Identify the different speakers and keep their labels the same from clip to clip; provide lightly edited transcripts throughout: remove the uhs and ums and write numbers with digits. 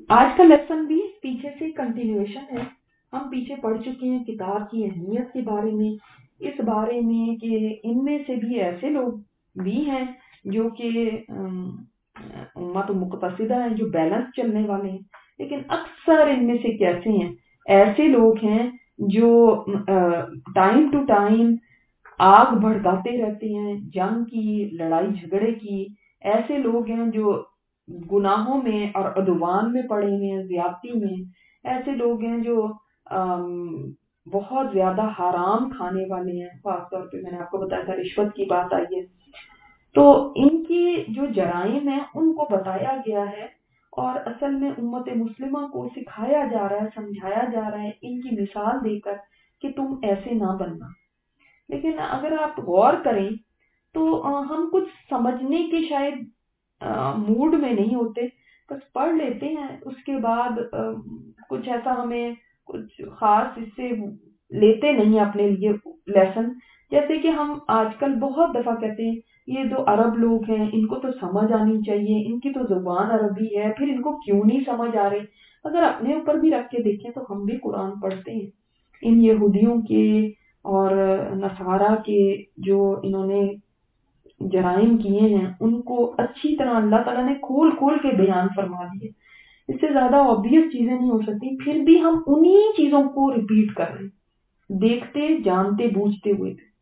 Speaker 1: آج کا لیسن بھی پیچھے سے کنٹینیویشن ہے. ہم پیچھے پڑھ چکے ہیں کتاب کی اہمیت کے بارے میں، اس بارے میں کہ ان میں سے بھی ایسے لوگ بھی ہیں جو کہ امت مقتصدہ ہیں، جو بیلنس چلنے والے ہیں، لیکن اکثر ان میں سے کیسے ہیں، ایسے لوگ ہیں جو ٹائم ٹو ٹائم آگ بھڑکاتے رہتے ہیں، جنگ کی، لڑائی جھگڑے کی. ایسے لوگ ہیں جو گناہوں میں اور عدوان میں پڑے ہوئے ہیں، زیادتی میں. ایسے لوگ ہیں جو بہت زیادہ حرام کھانے والے ہیں. خاص طور پہ میں نے آپ کو بتایا تھا رشوت کی بات آئی ہے، تو ان کی جو جرائم ہیں ان کو بتایا گیا ہے، اور اصل میں امت مسلمہ کو سکھایا جا رہا ہے، سمجھایا جا رہا ہے ان کی مثال دے کر کہ تم ایسے نہ بننا. لیکن اگر آپ غور کریں تو ہم کچھ سمجھنے کے شاید موڈ میں نہیں ہوتے، بس پڑھ لیتے ہیں، اس کے بعد کچھ ایسا ہمیں کچھ خاص اس سے لیتے نہیں اپنے لیے لیسن. جیسے کہ ہم آج کل بہت دفعہ کہتے ہیں یہ جو عرب لوگ ہیں ان کو تو سمجھ آنی چاہیے، ان کی تو زبان عربی ہے، پھر ان کو کیوں نہیں سمجھ آ رہے. اگر اپنے اوپر بھی رکھ کے دیکھیں تو ہم بھی قرآن پڑھتے ہیں. ان یہودیوں کے اور نصارہ کے جو انہوں نے جرائم کیے ہیں ان کو اچھی طرح اللہ تعالیٰ نے کھول کھول کے بیان فرما دیے. اس سے زیادہ obvious چیزیں نہیں ہو سکتی، پھر بھی ہم انہی چیزوں کو ریپیٹ کر رہے ہیں، دیکھتے جانتے بوجھتے ہوئے تھے.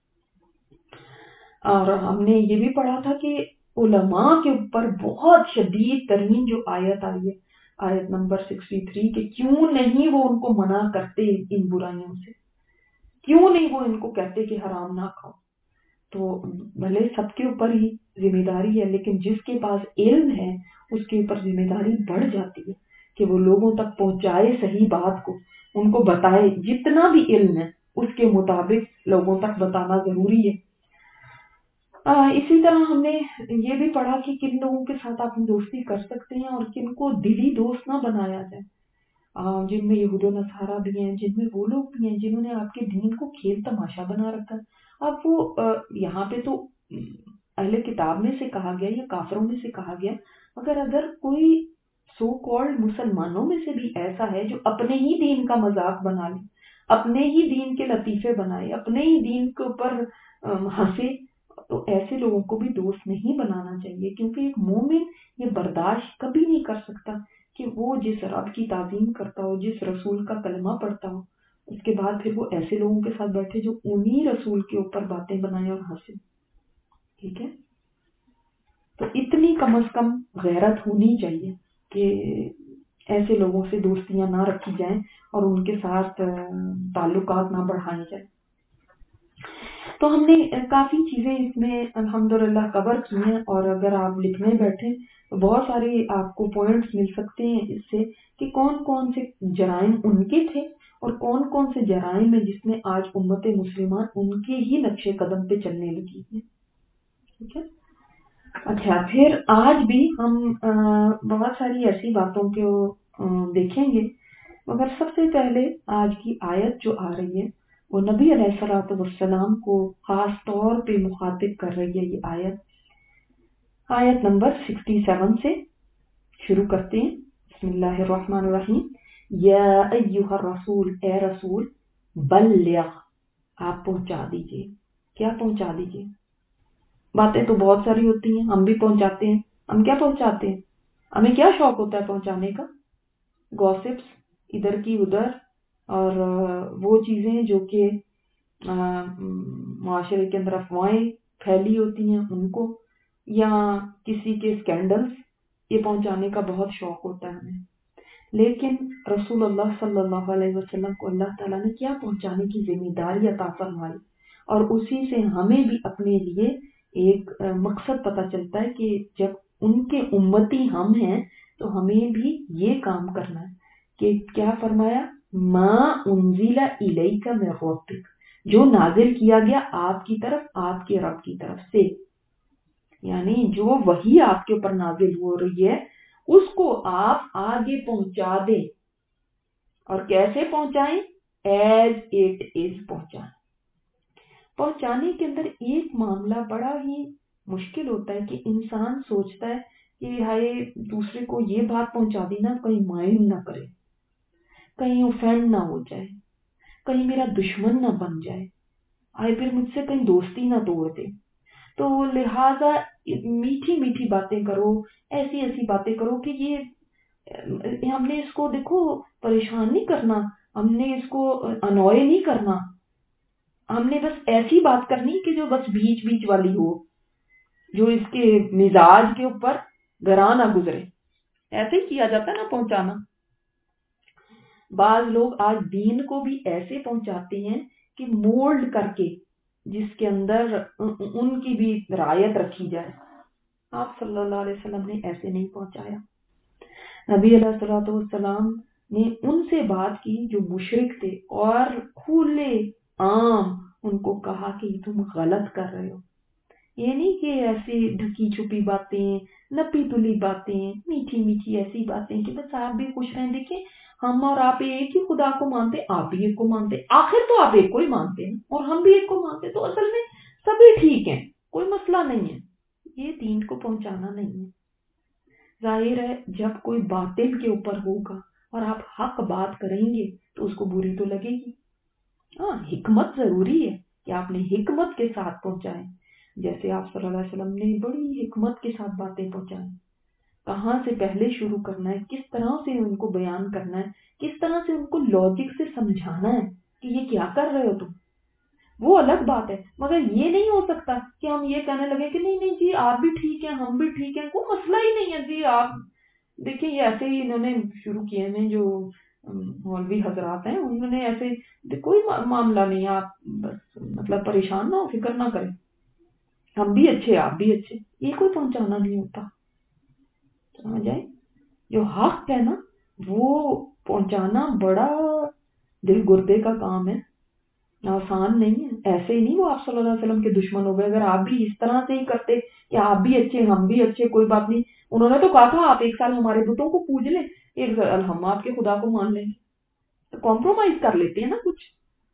Speaker 1: اور ہم نے یہ بھی پڑھا تھا کہ علماء کے اوپر بہت شدید ترین جو آیت آئی ہے، آیت نمبر 63، کہ کیوں نہیں وہ ان کو منع کرتے ان برائیوں سے، کیوں نہیں وہ ان کو کہتے کہ حرام نہ کھاؤ. تو بھلے سب کے اوپر ہی ذمہ داری ہے، لیکن جس کے پاس علم ہے اس کے اوپر ذمہ داری بڑھ جاتی ہے کہ وہ لوگوں تک پہنچائے صحیح بات کو، ان کو بتائے جتنا بھی علم ہے اس کے مطابق لوگوں تک بتانا ضروری ہے. اسی طرح ہم نے یہ بھی پڑھا کہ کن لوگوں کے ساتھ آپ دوستی کر سکتے ہیں اور کن کو دلی دوست نہ بنایا جائے، جن میں یہود و نصارہ بھی ہیں، جن میں وہ لوگ بھی ہیں جنہوں نے آپ کے دین کو کھیل تماشا بنا رکھا. اب وہ یہاں پہ تو اہل کتاب میں سے کہا گیا یا کافروں میں سے کہا گیا، مگر اگر کوئی سو کالڈ مسلمانوں میں سے بھی ایسا ہے جو اپنے ہی دین کا مذاق بنا لے، اپنے ہی دین کے لطیفے بنائے، اپنے ہی دین کے اوپر ہنسے، تو ایسے لوگوں کو بھی دوست نہیں بنانا چاہیے. کیونکہ ایک مومن یہ برداشت کبھی نہیں کر سکتا کہ وہ جس رب کی تعظیم کرتا ہو، جس رسول کا کلمہ پڑھتا ہو، اس کے بعد پھر وہ ایسے لوگوں کے ساتھ بیٹھے جو انہی رسول کے اوپر باتیں بنائے اور ہنسے. ٹھیک ہے، تو اتنی کم از کم غیرت ہونی چاہیے کہ ایسے لوگوں سے دوستیاں نہ رکھی جائیں اور ان کے ساتھ تعلقات نہ بڑھائے جائیں. تو ہم نے کافی چیزیں اس میں الحمدللہ کور کی ہیں، اور اگر آپ لکھنے بیٹھیں تو بہت سارے آپ کو پوائنٹس مل سکتے ہیں اس سے کہ کون کون سے جرائم ان کے تھے اور کون کون سے جرائم ہیں جس میں آج امت مسلمان ان کے ہی نقش قدم پہ چلنے لگی ہے. ٹھیک ہے، اچھا پھر آج بھی ہم بہت ساری ایسی باتوں کو دیکھیں گے، مگر سب سے پہلے آج کی آیت جو آ رہی ہے وہ نبی علیہ الصلوۃ والسلام کو خاص طور پہ مخاطب کر رہی ہے. یہ آیت نمبر 67 سے شروع کرتے ہیں. بسم اللہ الرحمن الرحیم. یا ایہا الرسول، اے رسول، بلغ، آپ پہنچا دیجئے. کیا پہنچا دیجئے؟ باتیں تو بہت ساری ہوتی ہیں، ہم بھی پہنچاتے ہیں. ہم کیا پہنچاتے ہیں؟ ہمیں کیا شوق ہوتا ہے پہنچانے کا؟ گوسپس ادھر کی ادھر، اور وہ چیزیں جو کہ معاشرے کے اندر افواہیں پھیلی ہوتی ہیں ان کو، یا کسی کے سکینڈلز، یہ پہنچانے کا بہت شوق ہوتا ہے ہمیں. لیکن رسول اللہ صلی اللہ علیہ وسلم کو اللہ تعالیٰ نے کیا پہنچانے کی ذمہ داری عطا فرمائی، اور اسی سے ہمیں بھی اپنے لیے ایک مقصد پتہ چلتا ہے کہ جب ان کے امتی ہم ہیں تو ہمیں بھی یہ کام کرنا ہے کہ کیا فرمایا، ما انزل الیک من ربک، جو نازل کیا گیا آپ کی طرف، آپ کے رب کی طرف سے، یعنی جو وحی آپ کے اوپر نازل ہو رہی ہے اس کو آپ آگے پہنچا دیں. اور کیسے پہنچائیں؟ ایز اٹ از پہنچائیں. پہنچانے کے اندر ایک معاملہ بڑا ہی مشکل ہوتا ہے کہ انسان سوچتا ہے کہ ہائے دوسرے کو یہ بات پہنچا دی نا، کہیں مائنڈ نہ کرے، کہیں اوفینڈ نہ ہو جائے، کہیں میرا دشمن نہ بن جائے، آئے پھر مجھ سے کہیں دوستی نہ توڑ دے۔ تو لہٰذا میٹھی میٹھی باتیں کرو، ایسی ایسی باتیں کرو کہ یہ ہم نے اس کو دیکھو پریشان نہیں کرنا، ہم نے اس کو انوائے نہیں کرنا، ہم نے بس ایسی بات کرنی کہ جو بس بیچ بیچ والی ہو، جو اس کے مزاج کے اوپر گراں نہ گزرے۔ ایسے ہی کیا جاتا ہے نا پہنچانا۔ بعض لوگ آج دین کو بھی ایسے پہنچاتے ہیں کہ مولڈ کر کے، جس کے اندر ان کی بھی رعایت رکھی جائے۔ آپ صلی اللہ علیہ وسلم نے ایسے نہیں پہنچایا۔ نبی علیہ الصلوۃ والسلام نے ان سے بات کی جو مشرک تھے، اور کھلے عام ان کو کہا کہ تم غلط کر رہے ہو۔ یہ نہیں کہ ایسی ڈھکی چھپی باتیں، نپی تلی باتیں، میٹھی میٹھی ایسی باتیں کہ بس آپ بھی خوش رہیں۔ دیکھیں ہم اور آپ ایک ہی خدا کو مانتے، آپ بھی ایک کو مانتے، آخر تو آپ ایک کو ہی مانتے ہیں اور ہم بھی ایک کو مانتے، تو اصل میں سبھی ٹھیک ہیں، کوئی مسئلہ نہیں ہے۔ یہ دین کو پہنچانا نہیں ہے۔ ظاہر ہے جب کوئی باطل کے اوپر ہوگا اور آپ حق بات کریں گے تو اس کو بری تو لگے گی۔ ہاں حکمت ضروری ہے کہ آپ نے حکمت کے ساتھ پہنچائیں، جیسے آپ صلی اللہ علیہ وسلم نے بڑی حکمت کے ساتھ باتیں پہنچائیں۔ کہاں سے پہلے شروع کرنا ہے، کس طرح سے ان کو بیان کرنا ہے، کس طرح سے ان کو لاجک سے سمجھانا ہے کہ یہ کیا کر رہے ہو تم، وہ الگ بات ہے۔ مگر یہ نہیں ہو سکتا کہ ہم یہ کہنے لگے کہ نہیں نہیں جی آپ بھی ٹھیک ہیں ہم بھی ٹھیک ہیں، کوئی مسئلہ ہی نہیں ہے جی۔ آپ دیکھیں یہ ایسے ہی انہوں نے شروع کیے ہیں، جو مولوی حضرات ہیں انہوں نے ایسے کوئی معاملہ نہیں، آپ بس مطلب پریشان نہ ہو، فکر نہ کریں، ہم بھی اچھے آپ بھی اچھے، یہ کوئی پہنچانا نہیں ہوتا۔ سمجھ آئے؟ جو حق ہے نا وہ پہنچانا بڑا دل گردے کا کام ہے، آسان نہیں ہے۔ ایسے ہی نہیں وہ آپ صلی اللہ علیہ وسلم کے دشمن ہو گئے، اگر آپ بھی اس طرح سے ہی کرتے کہ آپ بھی اچھے ہم بھی اچھے، کوئی بات نہیں، انہوں نے تو کہا تھا آپ ایک سال ہمارے بتوں کو پوج لیں، ایک سال ہم آپ کے خدا کو مان لیں گے، کمپرومائز کر لیتے ہیں نا کچھ۔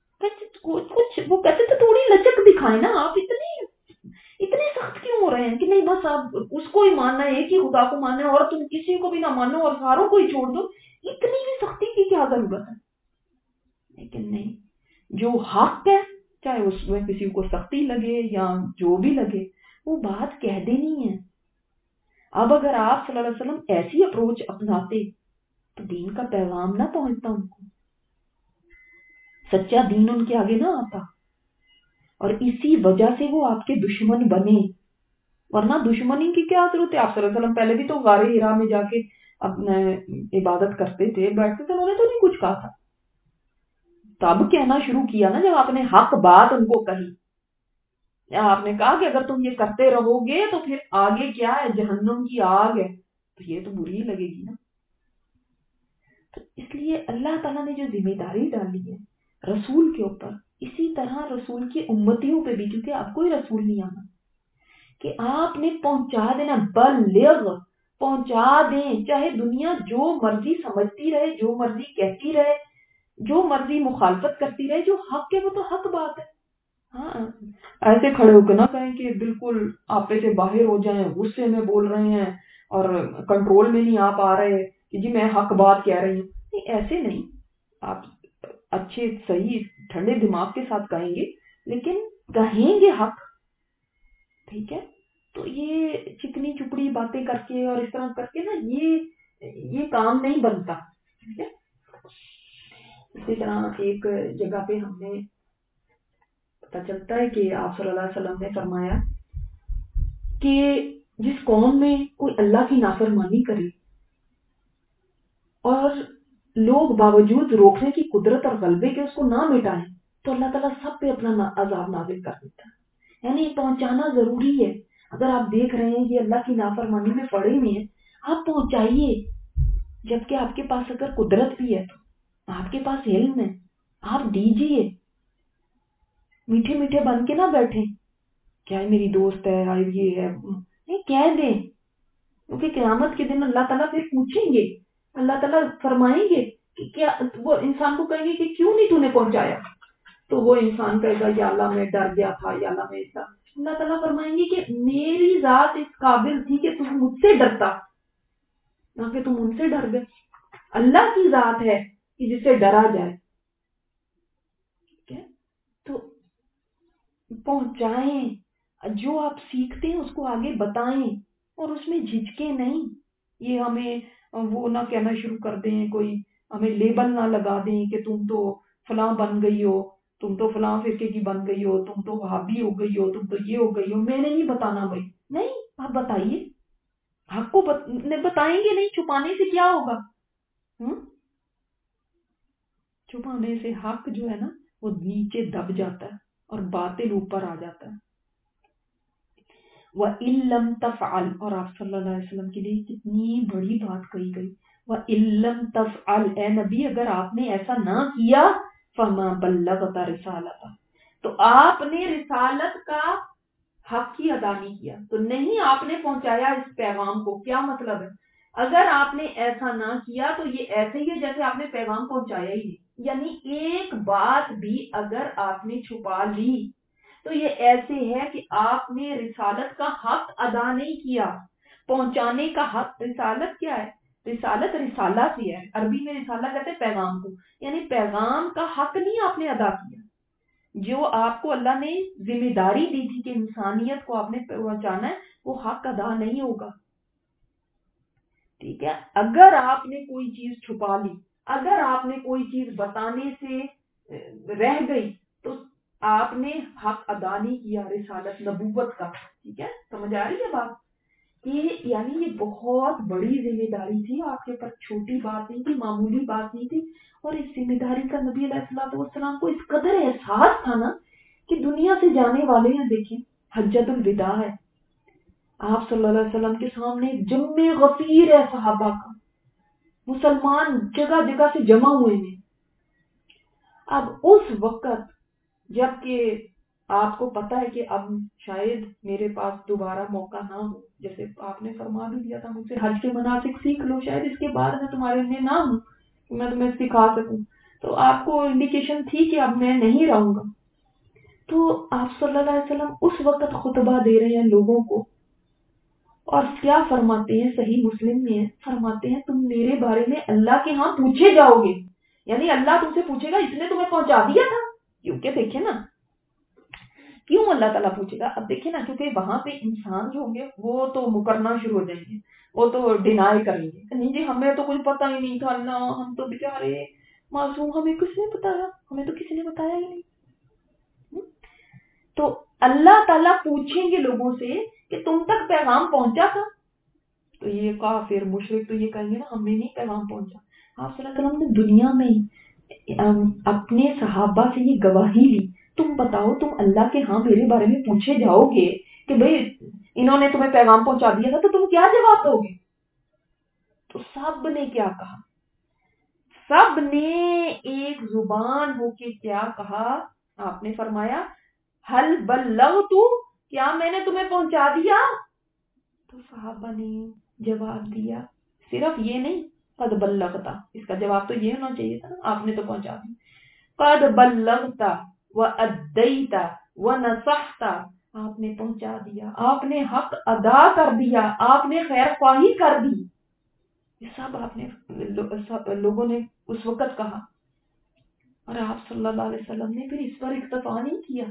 Speaker 1: وہ کہتے تھے تھوڑی لچک دکھائیں نا، آپ اتنے سخت کیوں ہو رہے ہیں کہ نہیں بس آپ اس کو ہی ماننا ہے، ایک ہی خدا کو ماننا ہے، اور تم کسی کو بھی نہ مانو اور ساروں کو ہی چھوڑ دو، اتنی بھی سختی کی کیا ضرورت ہے؟ لیکن نہیں، جو حق ہے چاہے اس میں کسی کو سختی لگے یا جو بھی لگے، وہ بات کہہ دینی ہے۔ اب اگر آپ صلی اللہ علیہ وسلم ایسی اپروچ اپناتے تو دین کا پیغام نہ پہنچتا ان کو، سچا دین ان کے آگے نہ آتا، اور اسی وجہ سے وہ آپ کے دشمن بنے۔ ورنہ دشمنی کی کیا ضرورت ہے؟ آپ صلی اللہ علیہ وسلم پہلے بھی تو غار حرا میں جا کے اپنا عبادت کرتے تھے، بیٹھتے تھے، انہوں نے تو نہیں کچھ کہا تھا۔ تب کہنا شروع کیا نا جب آپ نے حق بات ان کو کہی، آپ نے کہا کہ اگر تم یہ کرتے رہو گے تو پھر آگے کیا ہے، جہنم کی آگ ہے، تو یہ تو بری ہی لگے گی نا۔ تو اس لیے اللہ تعالیٰ نے جو ذمہ داری ڈالی ہے رسول کے اوپر، اسی طرح رسول کی امتیوں پہ بھی، کیونکہ اب کوئی رسول نہیں آنا، کہ آپ نے پہنچا دینا، بلغ پہنچا دیں، چاہے دنیا جو مرضی سمجھتی رہے، جو مرضی کہتی رہے، جو مرضی مخالفت کرتی رہے، جو حق ہے وہ تو حق بات ہے۔ ہاں ایسے کھڑے ہو کے نہ کہیں کہ بالکل آپے سے باہر ہو جائیں، غصے میں بول رہے ہیں اور کنٹرول میں نہیں آ پا رہے کہ جی میں حق بات کہہ رہی ہوں، نہیں ایسے نہیں، آپ اچھے صحیح ٹھنڈے دماغ کے ساتھ کہیں گے، لیکن کہیں گے حق، ٹھیک ہے؟ تو یہ چکنی چپڑی باتیں کر کے اور اس طرح کر کے نا یہ کام نہیں بنتا، ٹھیک ہے؟ اسی طرح ایک جگہ پہ ہم نے پتہ چلتا ہے کہ آپ صلی اللہ علیہ وسلم نے فرمایا کہ جس قوم میں کوئی اللہ کی نافرمانی کرے اور لوگ باوجود روکنے کی قدرت اور غلبے کے اس کو نہ مٹائیں تو اللہ تعالیٰ سب پہ اپنا عذاب نازل کر دیتا ہے۔ یعنی پہنچانا ضروری ہے۔ اگر آپ دیکھ رہے ہیں یہ اللہ کی نافرمانی میں پڑے ہوئے ہیں، آپ پہنچائیے، جبکہ آپ کے پاس اگر قدرت بھی ہے تو آپ کے پاس علم ہے، آپ دیجیے، میٹھے میٹھے بن کے نہ بیٹھیں کیا میری دوست ہے یہ ہے، نہیں کہہ دیں، کیونکہ قیامت کے دن اللہ تعالیٰ پھر پوچھیں گے، اللہ تعالیٰ فرمائیں گے کہ کیا، وہ انسان کو کہیں گے کہ کیوں نہیں تو نے پہنچایا، تو وہ انسان کہے گا یا اللہ میں ڈر گیا تھا، یا اللہ میں ایسا، اللہ تعالیٰ فرمائیں گے کہ میری ذات اس قابل تھی کہ تم مجھ سے ڈرتا، نہ کہ تم ان سے ڈر گئے. اللہ کی ذات ہے کہ جسے ڈرا جائے. تو پہنچائیں، جو آپ سیکھتے ہیں اس کو آگے بتائیں اور اس میں جھجکے نہیں. یہ ہمیں وہ نہ کہنا شروع کر دیں، کوئی ہمیں لیبل نہ لگا دیں کہ تم تو فلاں بن گئی ہو، تم تو فلاں فرقے کی بن گئی ہو، تم تو وہابی ہو گئی ہو، تم تو یہ ہو گئی ہو. میں نے نہیں بتانا بھائی، نہیں آپ بتائیے. حق کو بتائیں گے نہیں، چھپانے سے کیا ہوگا؟ چھپانے سے حق جو ہے نا وہ نیچے دب جاتا ہے اور باطل اوپر آ جاتا ہے. وَإِن لَّمْ تَفْعَلْ، اور آپ صلی اللہ علیہ وسلم کے لیے کتنی بڑی بات کہی گئی. وَإِن لَّمْ تَفْعَلْ، اے نبی اگر آپ نے ایسا نہ کیا، فَمَا بَلَّغْتَ رِسَالَتَهُ، تو آپ نے رسالت کا حق ہی ادا نہیں کیا، تو نہیں آپ نے پہنچایا اس پیغام کو. کیا مطلب ہے؟ اگر آپ نے ایسا نہ کیا تو یہ ایسے ہی ہے جیسے آپ نے پیغام پہنچایا ہی نہیں. یعنی ایک بات بھی اگر آپ نے چھپا لی تو یہ ایسے ہے کہ آپ نے رسالت کا حق ادا نہیں کیا. پہنچانے کا حق، رسالت کیا ہے؟ رسالت رسالہ سے ہے، عربی میں رسالہ کہتے ہیں پیغام کو. یعنی پیغام کا حق نہیں آپ نے ادا کیا. جو آپ کو اللہ نے ذمہ داری دی تھی کہ انسانیت کو آپ نے پہنچانا ہے، وہ حق ادا نہیں ہوگا. ٹھیک ہے، اگر آپ نے کوئی چیز چھپا لی، اگر آپ نے کوئی چیز بتانے سے رہ گئی، تو آپ نے حق ادا نہیں کیا رسالت نبوت کا. ٹھیک ہے، سمجھ آ رہی ہے بات؟ کہ یعنی یہ بہت بڑی ذمہ داری تھی آپ کے اوپر، چھوٹی بات نہیں تھی، معمولی بات نہیں تھی. اور اس ذمہ داری کا نبی علیہ السلام کو اس قدر احساس تھا نا کہ دنیا سے جانے والے ہیں. دیکھیں حجۃ الوداع ہے، آپ صلی اللہ علیہ وسلم کے سامنے جمع غفیر ہے صحابہ کا، مسلمان جگہ جگہ سے جمع ہوئے ہیں. اب اس وقت جب کہ آپ کو پتا ہے کہ اب شاید میرے پاس دوبارہ موقع نہ ہو، جیسے آپ نے فرما بھی دیا تھا مجھ سے حج کے مناسک سیکھ لو، شاید اس کے بعد میں تمہارے لیے نہ ہوں کہ میں تمہیں سکھا سکوں. تو آپ کو انڈیکیشن تھی کہ اب میں نہیں رہوں گا. تو آپ صلی اللہ علیہ وسلم اس وقت خطبہ دے رہے ہیں لوگوں کو، اور کیا فرماتے ہیں؟ صحیح مسلم میں فرماتے ہیں تم میرے بارے میں اللہ کے ہاں پوچھے جاؤ گے. یعنی اللہ تم سے پوچھے گا اس نے تمہیں پہنچا دیا تھا. کیونکہ دیکھیں نا کیوں اللہ تعالیٰ پوچھے گا. اب دیکھیں نا، کیونکہ وہاں پہ انسان جو ہوں گے وہ تو مکرنا شروع ہو جائیں گے، وہ تو ڈینائی کریں گے، نہیں جی ہمیں تو کچھ پتہ ہی نہیں تھا، اللہ ہم تو بیچارے معصوم، ہمیں کس نے بتایا، ہمیں تو کسی نے بتایا ہی نہیں. تو اللہ تعالیٰ پوچھیں گے لوگوں سے کہ تم تک پیغام پہنچا تھا. تو یہ کافر مشرک تو یہ کہیں گے نا ہمیں نہیں پیغام پہنچا. آپ صلی اللہ علیہ وسلم نے دنیا میں اپنے صحابہ سے یہ گواہی لی، تم بتاؤ تم اللہ کے ہاں میرے بارے میں پوچھے جاؤ گے کہ بھئی انہوں نے تمہیں پیغام پہنچا دیا تھا، تو تم کیا جواب دو گے؟ تو سب نے کیا کہا؟ سب نے ایک زبان ہو کے کیا کہا؟ آپ نے فرمایا حل بلغت، کیا میں نے تمہیں پہنچا دیا؟ تو صحابہ نے جواب دیا صرف یہ نہیں، قد بلغتا، اس کا جواب تو یہ ہونا چاہیے تھا نا، آپ نے تو پہنچا دی. قد بلغتا وادیتا ونصحتا، آپ نے پہنچا دیا، آپ نے حق ادا کر دیا، آپ نے خیر خواہی کر دی. یہ سب آپ نے لوگوں نے اس وقت کہا. اور آپ صلی اللہ علیہ وسلم نے پھر اس پر اکتفا نہیں کیا،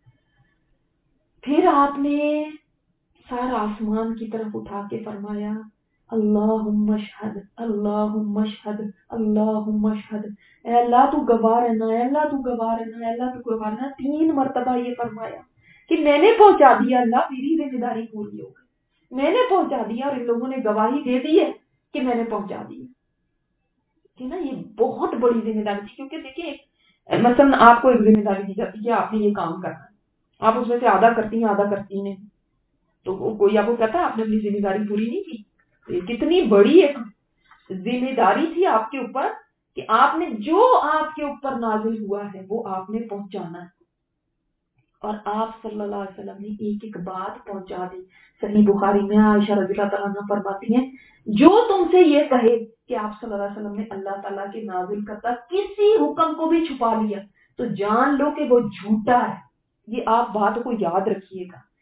Speaker 1: پھر آپ نے سارا آسمان کی طرف اٹھا کے فرمایا اللہم اشہد اللہم اشہد اللہم اشہد، اے اللہ تو گواہ رہنا، اے اللہ تو گواہ رہنا، اے اللہ تو گواہ رہنا. 3 مرتبہ یہ فرمایا کہ میں نے پہنچا دیا، اللہ میری ذمہ داری پوری ہو گئی، میں نے پہنچا دیا، اور ان لوگوں نے گواہی دے دی ہے کہ میں نے پہنچا دیا. کہ نا یہ بہت بڑی ذمہ داری تھی. کیونکہ دیکھیں مثلا آپ کو ایک ذمہ داری دی جاتی ہے کہ آپ نے یہ کام کرنا ہے، آپ اس میں سے آدھا کرتی ہیں آدھا کرتی نہیں، تو کوئی آپ کو کہتا ہے آپ نے اپنی ذمہ داری پوری نہیں کی. کتنی بڑی ایک ذمہ داری تھی آپ کے اوپر کہ آپ نے جو آپ کے اوپر نازل ہوا ہے وہ آپ نے پہنچانا ہے. اور آپ صلی اللہ علیہ وسلم نے ایک ایک بات پہنچا دی. صحیح بخاری میں عائشہ رضی اللہ تعالیٰ عنہا فرماتی ہیں جو تم سے یہ کہے کہ آپ صلی اللہ علیہ وسلم نے اللہ تعالیٰ کے نازل کرتا کسی حکم کو بھی چھپا لیا تو جان لو کہ وہ جھوٹا ہے. یہ آپ بات کو یاد رکھیے گا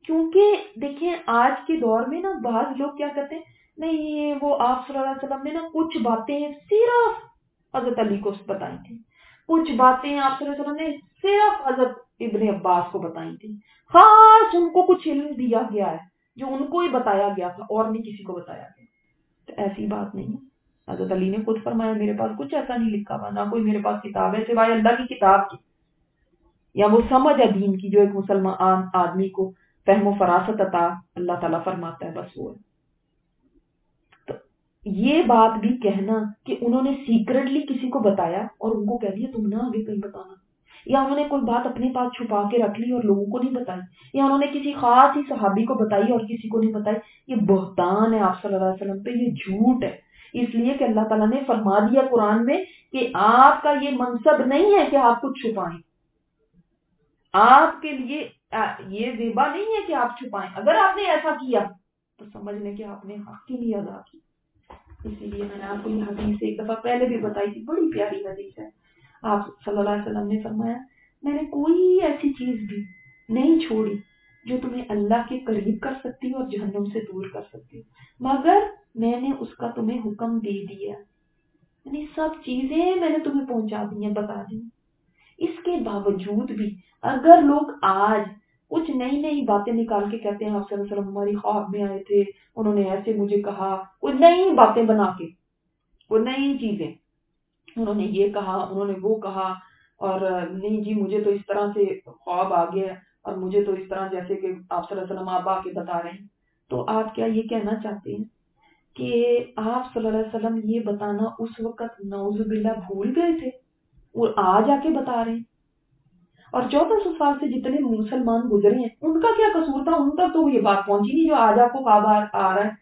Speaker 1: کیونکہ دیکھیں آج کے دور میں نا بعض لوگ کیا کرتے ہیں، نہیں وہ آپ صلی اللہ علیہ وسلم نے نا کچھ باتیں صرف حضرت علی کو بتائی تھی، کچھ باتیں آپ صلی اللہ علیہ وسلم نے صرف حضرت ابن عباس کو بتائی تھی، خاص ان کو کچھ علم دیا گیا ہے جو ان کو ہی بتایا گیا تھا اور نہیں کسی کو بتایا گیا۔ تو ایسی بات نہیں ہے، حضرت علی نے خود فرمایا میرے پاس کچھ ایسا نہیں لکھا ہوا، نہ کوئی میرے پاس کتاب ہے سوائے اللہ کی کتاب کی، یا وہ سمجھ ہے دین کی جو ایک مسلمان آدمی کو فہم و فراست عطا اللہ تعالیٰ فرماتا ہے، بس وہ ہے۔ تو یہ بات بھی کہنا کہ انہوں نے سیکرٹلی کسی کو بتایا اور ان کو کہہ دیا تم نہ آگے کہیں بتانا، یا انہوں نے کوئی بات اپنے پاس چھپا کے رکھ لی اور لوگوں کو نہیں بتائی، یا انہوں نے کسی خاص ہی صحابی کو بتائی اور کسی کو نہیں بتائی، یہ بہتان ہے آپ صلی اللہ علیہ وسلم پہ، یہ جھوٹ ہے۔ اس لیے کہ اللہ تعالیٰ نے فرما دیا قرآن میں کہ آپ کا یہ منصب نہیں ہے کہ آپ کچھ چھپائیں، آپ کے لیے یہ زیبا نہیں ہے کہ آپ چھپائیں، اگر آپ نے ایسا کیا تو سمجھ لیں کہ آپ نے حق کی نہیں ادا کی۔ اسی لیے میں نے آپ کو یہ حدیث ایک دفعہ پہلے بھی بتائی تھی، بڑی پیاری حدیث ہے۔ آپ صلی اللہ علیہ وسلم نے فرمایا میں نے کوئی ایسی چیز بھی نہیں چھوڑی جو تمہیں اللہ کے قریب کر سکتی اور جہنم سے دور کر سکتی، مگر میں نے اس کا تمہیں حکم دے دیا، یعنی سب چیزیں میں نے تمہیں پہنچا دی ہیں، بتا دی۔ اس کے باوجود بھی اگر لوگ آج کچھ نئی نئی باتیں نکال کے کہتے ہیں آپ صلی اللہ علیہ وسلم ہماری خواب میں آئے تھے، انہوں نے ایسے مجھے کہا، کوئی نئی باتیں بنا کے، کوئی نئی چیزیں، انہوں نے یہ کہا، انہوں نے وہ کہا، اور نہیں جی مجھے تو اس طرح سے خواب آ گیا اور مجھے تو اس طرح جیسے کہ آپ صلی اللہ علیہ وسلم آپ آ کے بتا رہے ہیں، تو آپ کیا یہ کہنا چاہتے ہیں کہ آپ صلی اللہ علیہ وسلم یہ بتانا اس وقت نعوذ باللہ بھول گئے تھے اور آج آ کے بتا رہے ہیں؟ اور 1400 سال سے جتنے مسلمان گزرے ہیں ان کا کیا قصور تھا، ان تک تو یہ بات پہنچی نہیں جو آج آپ کو خواب آ رہا ہے۔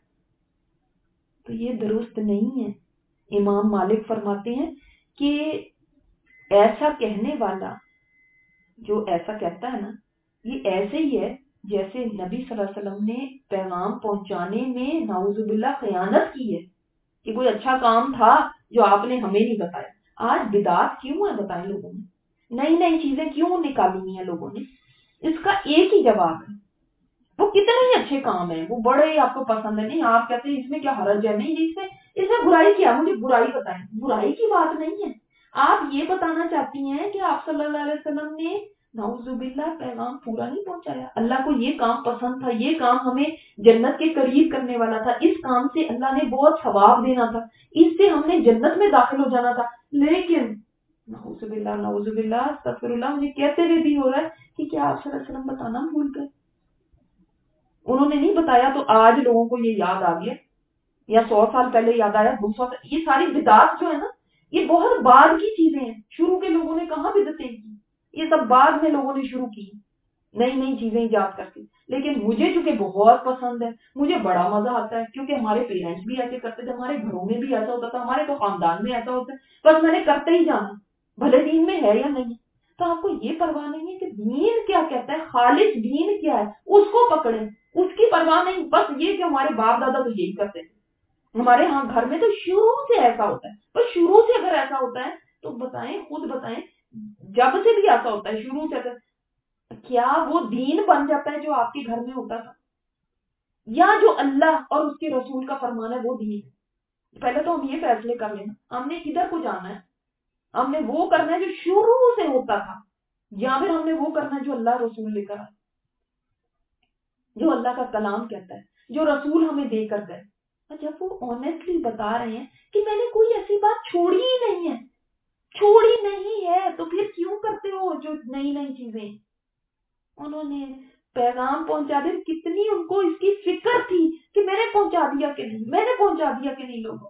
Speaker 1: تو یہ درست نہیں ہے۔ امام مالک فرماتے ہیں کہ ایسا کہنے والا جو ایسا کہتا ہے نا، یہ ایسے ہی ہے جیسے نبی صلی اللہ علیہ وسلم نے پیغام پہنچانے میں نعوذ باللہ خیانت کی ہے، کہ کوئی اچھا کام تھا جو آپ نے ہمیں نہیں بتایا۔ آج بدعات کیوں ہے بتائیں لوگوں نے، نئی نئی چیزیں کیوں نکالی ہیں لوگوں نے؟ اس کا ایک ہی جواب ہے، وہ کتنے ہی اچھے کام ہیں، وہ بڑے ہی آپ کو پسند ہے، نہیں آپ کہتے ہیں اس میں کیا حرج ہے، نہیں اس میں برائی کیا، مجھے برائی بتائیں، برائی کی بات نہیں ہے۔ آپ یہ بتانا چاہتی ہیں کہ آپ صلی اللہ علیہ وسلم نے نعوذ باللہ پیغام پورا نہیں پہنچایا، اللہ کو یہ کام پسند تھا، یہ کام ہمیں جنت کے قریب کرنے والا تھا، اس کام سے اللہ نے بہت ثواب دینا تھا، اس سے ہم نے جنت میں داخل ہو جانا تھا، لیکن نعوذ باللہ استغفر اللہ، مجھے کہتے ہوئے بھی ہو رہا ہے کہ کیا آپ صلی اللہ علیہ وسلم بتانا بھول گئے؟ انہوں نے نہیں بتایا تو آج لوگوں کو یہ یاد آ گیا، یا 100 سال پہلے یاد آیا، 200 سال، یہ ساری بدعات جو ہے نا یہ بہت بعد کی چیزیں ہیں، شروع کے لوگوں نے کہاں بدعتیں کی، یہ سب بعد میں لوگوں نے شروع کی نئی نئی چیزیں ایجاد کر کے۔ لیکن مجھے چونکہ بہت پسند ہے، مجھے بڑا مزہ آتا ہے، کیونکہ ہمارے پیرنٹس بھی ایسے کرتے تھے، ہمارے گھروں میں بھی ایسا ہوتا تھا، ہمارے تو خاندان میں ایسا ہوتا ہے، بس میں نے کرتے ہی جانا، بھلے دین میں ہے یا نہیں۔ تو آپ کو یہ پرواہ نہیں ہے کہ دین کیا کہتا ہے، خالص دین کیا ہے، اس کو پکڑیں، اس کی پرواہ نہیں، بس یہ کہ ہمارے باپ دادا تو یہی کرتے تھے، ہمارے ہاں گھر میں تو شروع سے ایسا ہوتا ہے، بس شروع سے اگر ایسا ہوتا ہے تو بتائیں، خود بتائیں، جب سے بھی ایسا ہوتا ہے شروع سے کیا وہ دین بن جاتا ہے جو آپ کے گھر میں ہوتا تھا، یا جو اللہ اور اس کے رسول کا فرمان ہے وہ دین ہے؟ پہلے تو ہم یہ فیصلے کر لینا ہم نے کدھر کو جانا ہے، ہم نے وہ کرنا ہے جو شروع سے ہوتا تھا، یا پھر ہم نے وہ کرنا ہے جو اللہ رسول لے کر، جو اللہ کا کلام کہتا ہے، جو رسول ہمیں دے کر گئے۔ جب وہ آنےسٹلی بتا رہے ہیں کہ میں نے کوئی ایسی بات چھوڑی ہی نہیں ہے، چھوڑی نہیں ہے، تو پھر کیوں کرتے ہو جو نئی نئی چیزیں؟ انہوں نے پیغام پہنچا دیا، کتنی ان کو اس کی فکر تھی کہ میں نے پہنچا دیا کہ نہیں، میں نے پہنچا دیا کہ نہیں، لوگوں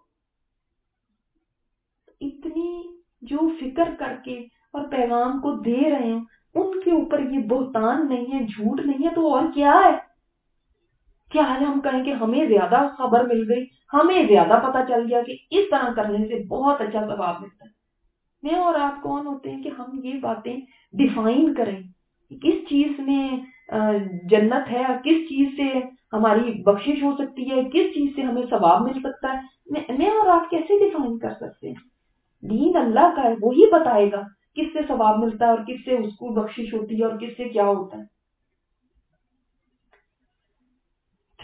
Speaker 1: اتنی جو فکر کر کے اور پیغام کو دے رہے ہیں ان کے اوپر یہ بہتان نہیں ہے، جھوٹ نہیں ہے، تو اور کیا ہے؟ کیا آج ہم کہیں کہ ہمیں زیادہ خبر مل گئی، ہمیں زیادہ پتا چل گیا کہ اس طرح کرنے سے بہت اچھا ثواب ملتا ہے؟ میں اور آپ کون ہوتے ہیں کہ ہم یہ باتیں ڈیفائن کریں، کس چیز میں جنت ہے، کس چیز سے ہماری بخشش ہو سکتی ہے، کس چیز سے ہمیں ثواب مل سکتا ہے؟ میں اور آپ کیسے ڈیفائن کر سکتے ہیں؟ دین اللہ کا ہے، وہی بتائے گا کس سے ثواب ملتا ہے اور کس سے اس کو بخشش ہوتی ہے اور کس سے کیا ہوتا ہے۔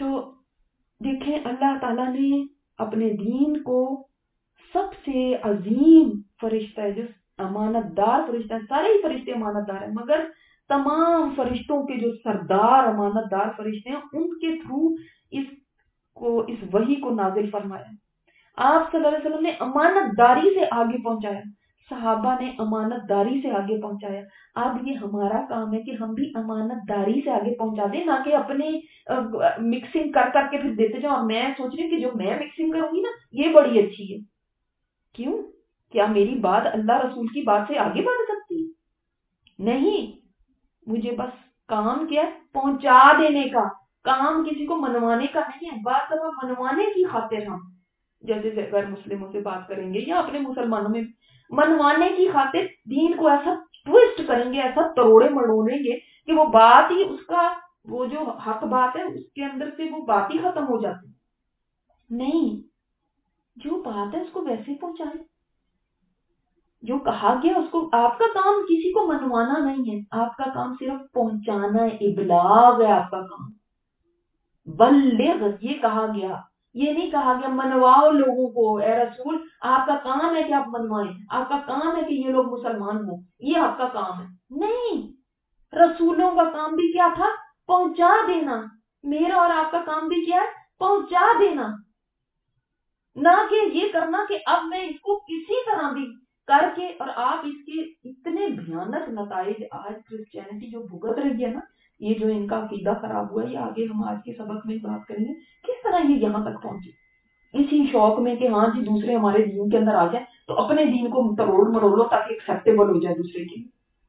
Speaker 1: تو دیکھیں اللہ تعالیٰ نے اپنے دین کو سب سے عظیم فرشتہ ہے، جو امانت دار فرشتہ ہے، سارے ہی فرشتے امانت دار ہیں، مگر تمام فرشتوں کے جو سردار امانت دار فرشتے ہیں ان کے تھرو اس وحی کو نازل فرمایا۔ آپ صلی اللہ علیہ وسلم نے امانت داری سے آگے پہنچایا، صحابہ نے امانت داری سے آگے پہنچایا۔ اب یہ ہمارا کام ہے کہ ہم بھی امانت داری سے آگے پہنچا دیں، نہ کہ اپنے مکسنگ کر کر کے پھر دیتے جاؤ۔ اور میں سوچ رہی ہوں کہ جو میں مکسنگ کروں گی نا یہ بڑی اچھی ہے، کیوں؟ کیا میری بات اللہ رسول کی بات سے آگے بڑھ سکتی ہے؟ نہیں، مجھے بس کام کیا پہنچا دینے کا، کام کسی کو منوانے کا نہیں ہے۔ بات دفعہ منوانے کی خاطر ہم جیسے غیر مسلموں سے بات کریں گے یا اپنے مسلمانوں میں منوانے کی خاطر دین کو ایسا ٹویسٹ کریں گے، ایسا تروڑے مڑوڑیں گے کہ وہ بات ہی اس کا وہ جو حق بات ہے اس کے اندر سے وہ بات ہی ختم ہو جاتی۔ نہیں، جو بات ہے اس کو ویسے پہنچائے، جو کہا گیا اس کو۔ آپ کا کام کسی کو منوانا نہیں ہے، آپ کا کام صرف پہنچانا ہے، ابلاغ ہے آپ کا کام۔ بلغ یہ کہا گیا، یہ نہیں کہا گیا منواؤ لوگوں کو، اے رسول آپ کا کام ہے کہ آپ منوائیں، آپ کا کام ہے کہ یہ لوگ مسلمان ہوں، یہ آپ کا کام ہے۔ نہیں، رسولوں کا کام بھی کیا تھا؟ پہنچا دینا۔ میرا اور آپ کا کام بھی کیا ہے؟ پہنچا دینا، نہ کہ یہ کرنا کہ اب میں اس کو کسی طرح بھی کر کے۔ اور آپ اس کے اتنے بھیانک نتائج آج کرسچینٹی جو بھگت رہی ہے نا، یہ جو ان کا عقیدہ خراب ہوا ہے، یہ آگے ہم آج کے سبق میں بات کریں گے کس طرح یہ یہاں تک پہنچے، اسی شوق میں کہ ہاں جی دوسرے ہمارے دین کے اندر آ جائیں تو اپنے دین کو تروڑ مروڑو تاکہ ایکسیپٹیبل ہو جائے دوسرے کے۔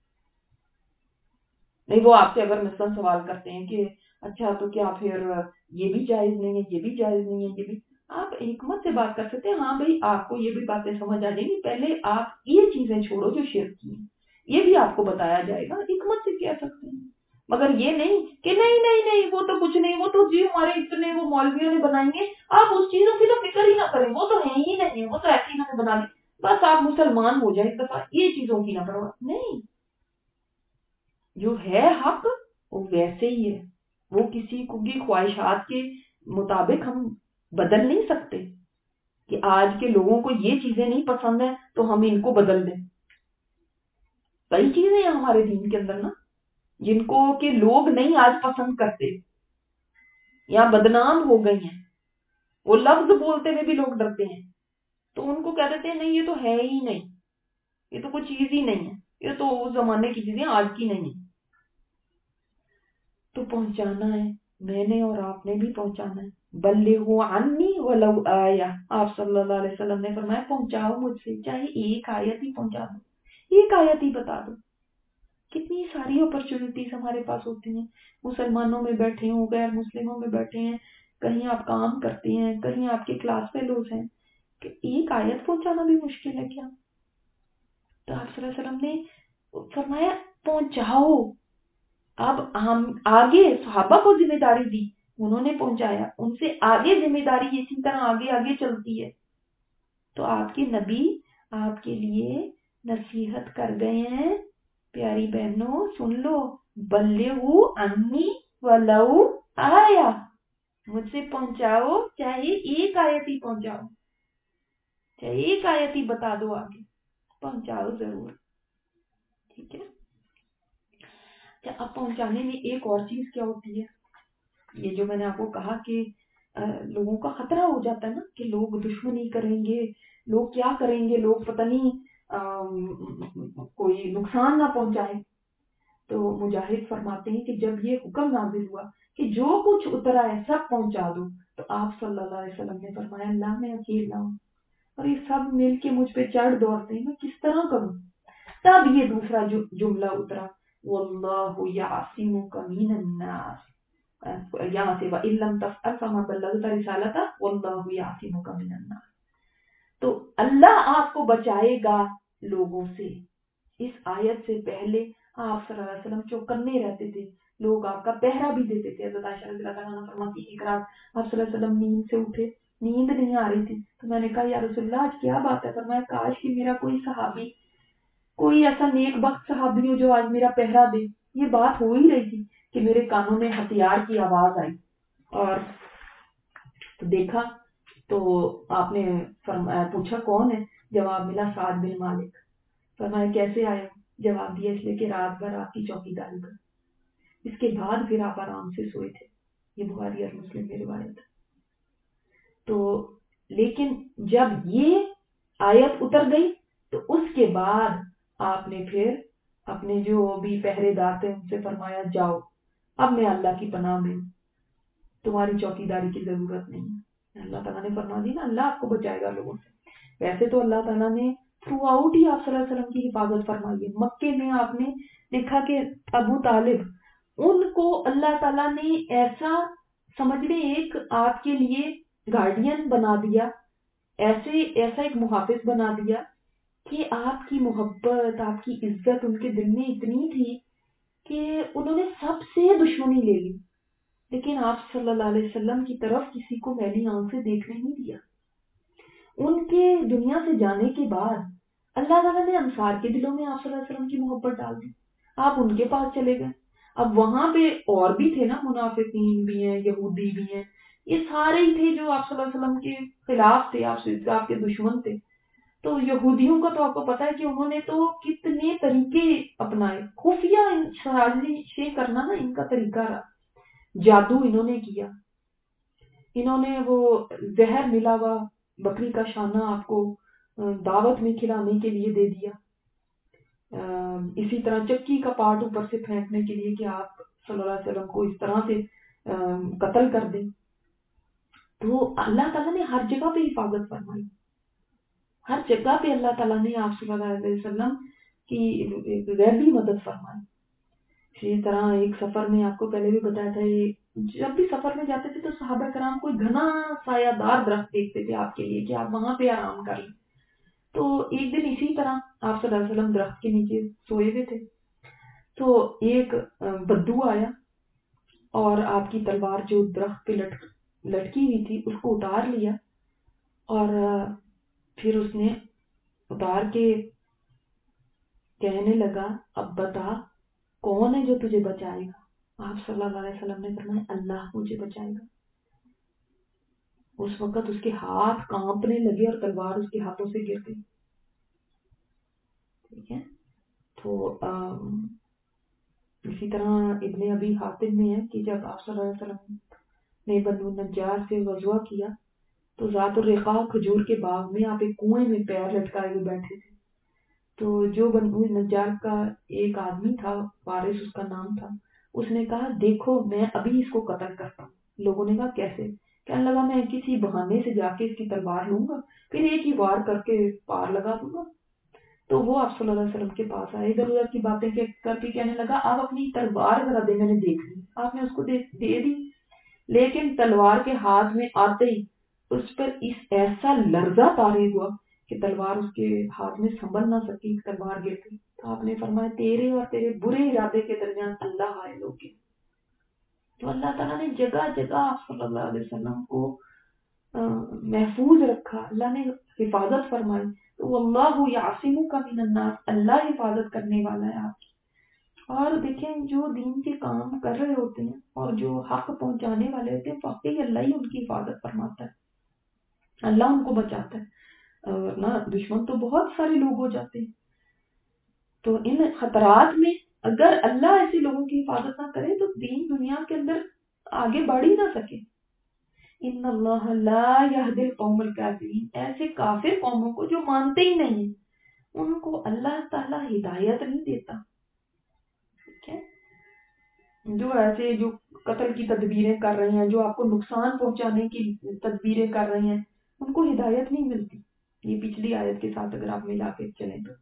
Speaker 1: نہیں، وہ آپ سے اگر مثلاً سوال کرتے ہیں کہ اچھا تو کیا پھر یہ بھی جائز نہیں ہے، یہ بھی جائز نہیں ہے، یہ بھی، آپ حکمت سے بات کر سکتے ہیں۔ ہاں بھائی آپ کو یہ بھی باتیں سمجھ آ جائیں گی، پہلے آپ یہ چیزیں چھوڑو جو شرک کی ہیں، یہ بھی آپ کو بتایا جائے گا، حکمت سے کہہ سکتے ہیں۔ مگر یہ نہیں کہ نہیں نہیں نہیں وہ تو کچھ نہیں، وہ تو جی ہمارے اتنے وہ مولویوں نے بنائیں گے، آپ اس چیزوں کی تو فکر ہی نہ کریں، وہ تو ہے ہی نہیں، وہ تو ایسی انہوں نے بنا لی، بس آپ مسلمان ہو جائیں، اس دفعہ یہ چیزوں کی نہ پرواہ نہیں۔ جو ہے حق وہ ویسے ہی ہے، وہ کسی کو کی خواہشات کے مطابق ہم بدل نہیں سکتے کہ آج کے لوگوں کو یہ چیزیں نہیں پسند ہیں تو ہم ان کو بدل دیں۔ کئی چیزیں ہیں ہمارے دین کے اندر نا جن کو کہ لوگ نہیں آج پسند کرتے یا بدنام ہو گئی ہیں، وہ لفظ بولتے ہوئے بھی لوگ ڈرتے ہیں، تو ان کو کہہ دیتے ہیں نہیں یہ تو ہے ہی نہیں، یہ تو کوئی چیز ہی نہیں ہے، یہ تو اس زمانے کی چیزیں آج کی نہیں ہیں۔ تو پہنچانا ہے، میں نے اور آپ نے بھی پہنچانا ہے۔ بلغوا عنی ولو آیہ، آپ صلی اللہ علیہ وسلم نے فرمایا پہنچاؤ مجھ سے، چاہے ایک آیت ہی پہنچا دو، ایک آیت ہی بتا دو۔ کتنی ساری اپرچونٹیز ہمارے پاس ہوتی ہیں، مسلمانوں میں بیٹھے ہوں، غیر مسلموں میں بیٹھے ہیں، کہیں آپ کام کرتے ہیں، کہیں آپ کے کلاس فیلوز ہیں، کہ ایک آیت پہنچانا بھی مشکل ہے کیا؟ تو آپ صلی اللہ علیہ وسلم نے فرمایا پہنچاؤ۔ اب ہم آگے صحابہ کو ذمہ داری دی، انہوں نے پہنچایا، ان سے آگے ذمہ داری اسی طرح آگے آگے چلتی ہے۔ تو آپ کے نبی آپ کے لیے نصیحت کر گئے ہیں، پیاری بہنوں سن لو، بلغوا عنی ولو آیہ، مجھ سے پہنچاؤ چاہے ایک آیت ہی پہنچاؤ، چاہے ایک آیت ہی بتا دو، آگے پہنچاؤ ضرور، ٹھیک ہے۔ اب پہنچانے میں ایک اور چیز کیا ہوتی ہے، یہ جو میں نے آپ کو کہا کہ لوگوں کا خطرہ ہو جاتا ہے نا کہ لوگ دشمنی کریں گے، لوگ کیا کریں گے، لوگ پتہ نہیں کوئی نقصان نہ پہنچائے۔ تو مجاہد فرماتے ہیں کہ جب یہ حکم نازل ہوا کہ جو کچھ اترا ہے سب پہنچا دو، تو آپ صلی اللہ علیہ وسلم نے فرمایا اللہ میں اکیلا ہوں اور یہ سب مل کے مجھ پہ چڑھ دوڑتے ہیں، میں کس طرح کروں؟ تب یہ دوسرا جملہ اترا، واللہ یعصمک من الناس، یہاں سے وَإِن لَّمْ تَفْعَلْ فَمَا بَلَّغْتَ رِسَالَتَهُ وَاللَّهُ يَعْصِمُكَ مِنَ النَّاسِ، تو اللہ آپ کو بچائے گا لوگوں سے۔ اس آیت سے پہلے آپ صلی اللہ علیہ وسلم چوکنے رہتے تھے، لوگ آپ کا پہرا بھی دیتے تھے۔ حضرت عائشہ رضی اللہ عنہا فرماتی ہیں ایک رات آپ صلی اللہ علیہ وسلم نیند سے اٹھے، نیند نہیں آ رہی تھی، تو میں نے کہا یا رسول اللہ آج کیا بات ہے؟ فرمایا کاش کہ میرا کوئی صحابی، کوئی ایسا نیک بخت صحابی ہو جو آج میرا پہرا دے۔ یہ بات ہو ہی رہی تھی کہ میرے کانوں میں ہتھیار کی آواز آئی اور تو دیکھا تو آپ نے پوچھا کون ہے؟ جواب ملا سعد بن مالک۔ فرمایا کیسے آیا؟ جواب دیا اس لیے کہ رات بھر آپ کی چوکیداری کر، اس کے بعد پھر آپ آرام سے سوئے تھے۔ یہ بخاری اور مسلم کی روایت ہے۔ تو لیکن جب یہ آیت اتر گئی تو اس کے بعد آپ نے پھر اپنے جو بھی پہرے دار تھے ان سے فرمایا جاؤ، اب میں اللہ کی پناہ میں ہوں، تمہاری چوکیداری کی ضرورت نہیں ہے۔ اللہ تعالیٰ نے فرما دی نا، اللہ آپ کو بچائے گا لوگوں سے۔ ویسے تو اللہ تعالیٰ نے تھرو آؤٹ ہی آپ صلی اللہ علیہ وسلم کی حفاظت فرمائی ہے۔ مکے میں آپ نے دیکھا کہ ابو طالب، ان کو اللہ تعالیٰ نے ایسا سمجھنے ایک آپ کے لیے گارڈین بنا دیا، ایسا ایک محافظ بنا دیا کہ آپ کی محبت، آپ کی عزت ان کے دل میں اتنی تھی کہ انہوں نے سب سے دشمنی لے لی، لیکن آپ صلی اللہ علیہ وسلم کی طرف کسی کو میلی آنکھ سے دیکھنے نہیں دیا۔ ان کے دنیا سے جانے کے بعد اللہ تعالیٰ نے انصار کے دلوں میں آپ صلی اللہ علیہ وسلم کی محبت ڈال دی۔ آپ ان کے پاس چلے گئے، اب وہاں پہ اور بھی تھے نا، منافقین بھی ہیں، یہودی بھی ہیں، یہ سارے ہی تھے جو آپ صلی اللہ علیہ وسلم کے خلاف تھے، آپ کے دشمن تھے۔ تو یہودیوں کا تو آپ کو پتا ہے کہ انہوں نے تو کتنے طریقے اپنائے، خفیہ سازشیں کرنا نا ان کا طریقہ رہا۔ جادو انہوں نے کیا، انہوں نے وہ زہر ملا ہوا بکری کا شانہ آپ کو دعوت میں کھلانے کے لیے دے دیا، اسی طرح چکی کا پارٹ اوپر سے پھینکنے کے لیے کہ آپ صلی اللہ علیہ وسلم کو اس طرح سے قتل کر دیں۔ تو اللہ تعالیٰ نے ہر جگہ پہ حفاظت فرمائی، ہر جگہ پہ اللہ تعالیٰ نے آپ صلی اللہ علیہ وسلم کی غیبی مدد فرمائی۔ اسی طرح ایک سفر میں آپ کو پہلے بھی بتایا تھا، جب بھی سفر میں جاتے تھے تو صحابہ کرام کوئی گھنا سایہ دار درخت دیکھتے تھے آپ کے لیے کہ آپ وہاں پہ آرام کر لیں۔ تو ایک دن اسی طرح آپ صلی اللہ علیہ وسلم درخت کے نیچے سوئے ہوئے تھے، تو ایک بدو آیا اور آپ کی تلوار جو درخت پہ لٹکی ہوئی تھی اس کو اتار لیا، اور پھر اس نے اتار کے کہنے لگا اب بتا کون ہے جو تجھے بچائے گا؟ آپ صلی اللہ علیہ وسلم نے فرمایا اللہ مجھے بچائے گا۔ اس وقت اس کے ہاتھ کانپنے لگے اور تلوار اس کے ہاتھوں سے گر گئی۔ ٹھیک ہے، تو اسی طرح ابن ابی حاتم میں ہے کہ جب آپ صلی اللہ علیہ وسلم نے بنو نجار سے غزوہ کیا تو ذات الرقاع کھجور کے باغ میں آپ ایک کنویں میں پیر لٹکائے ہوئے بیٹھے تھے۔ تو جو بنو نجار کا ایک آدمی تھا، وارث اس کا نام تھا، اس نے کہا دیکھو میں ابھی اس کو قتل کرتا ہوں۔ لوگوں نے کہا کیسے؟ کہنے لگا میں کسی بہانے سے جا کے اس کی تلوار لوں گا، پھر ایک ہی وار کر کے پار لگا دوں گا۔ تو وہ آپ صلی اللہ علیہ وسلم کے پاس آئے، ادھر ادھر کی باتیں کر کے کہنے لگا آپ اپنی تلوار ذرا دے، میں نے دیکھ لی۔ آپ نے اس کو دے دی، لیکن تلوار کے ہاتھ میں آتے ہی اس پر ایسا لرزہ طاری ہوا کہ تلوار اس کے ہاتھ میں سنبھل نہ سکی، تلوار گر گئی۔ تو آپ نے فرمایا تیرے اور تیرے برے ارادے کے درمیان اللہ حائل ہو گیا۔ تو اللہ تعالیٰ نے جگہ جگہ آپ صلی اللہ علیہ وسلم کو محفوظ رکھا، اللہ نے حفاظت فرمائی۔ تو واللہ یعصمک من الناس، اللہ حفاظت کرنے والا ہے آپ کی۔ اور دیکھیں جو دین کے کام کر رہے ہوتے ہیں اور جو حق پہنچانے والے ہوتے ہیں واقعی اللہ ہی ان کی حفاظت فرماتا ہے، اللہ ان کو بچاتا ہے، ورنہ دشمن تو بہت سارے لوگ ہو جاتے ہیں۔ تو ان خطرات میں اگر اللہ ایسے لوگوں کی حفاظت نہ کرے تو دین دنیا کے اندر آگے بڑھ ہی نہ سکے۔ ان اللہ لا یہدی القوم الکافرین، ایسے کافر قوموں کو جو مانتے ہی نہیں ان کو اللہ تعالیٰ ہدایت نہیں دیتا۔ ٹھیک ہے، جو ایسے جو قتل کی تدبیریں کر رہے ہیں، جو آپ کو نقصان پہنچانے کی تدبیریں کر رہے ہیں، ان کو ہدایت نہیں ملتی۔ یہ پچھلی آیت کے ساتھ اگر آپ ملا کے چلیں تو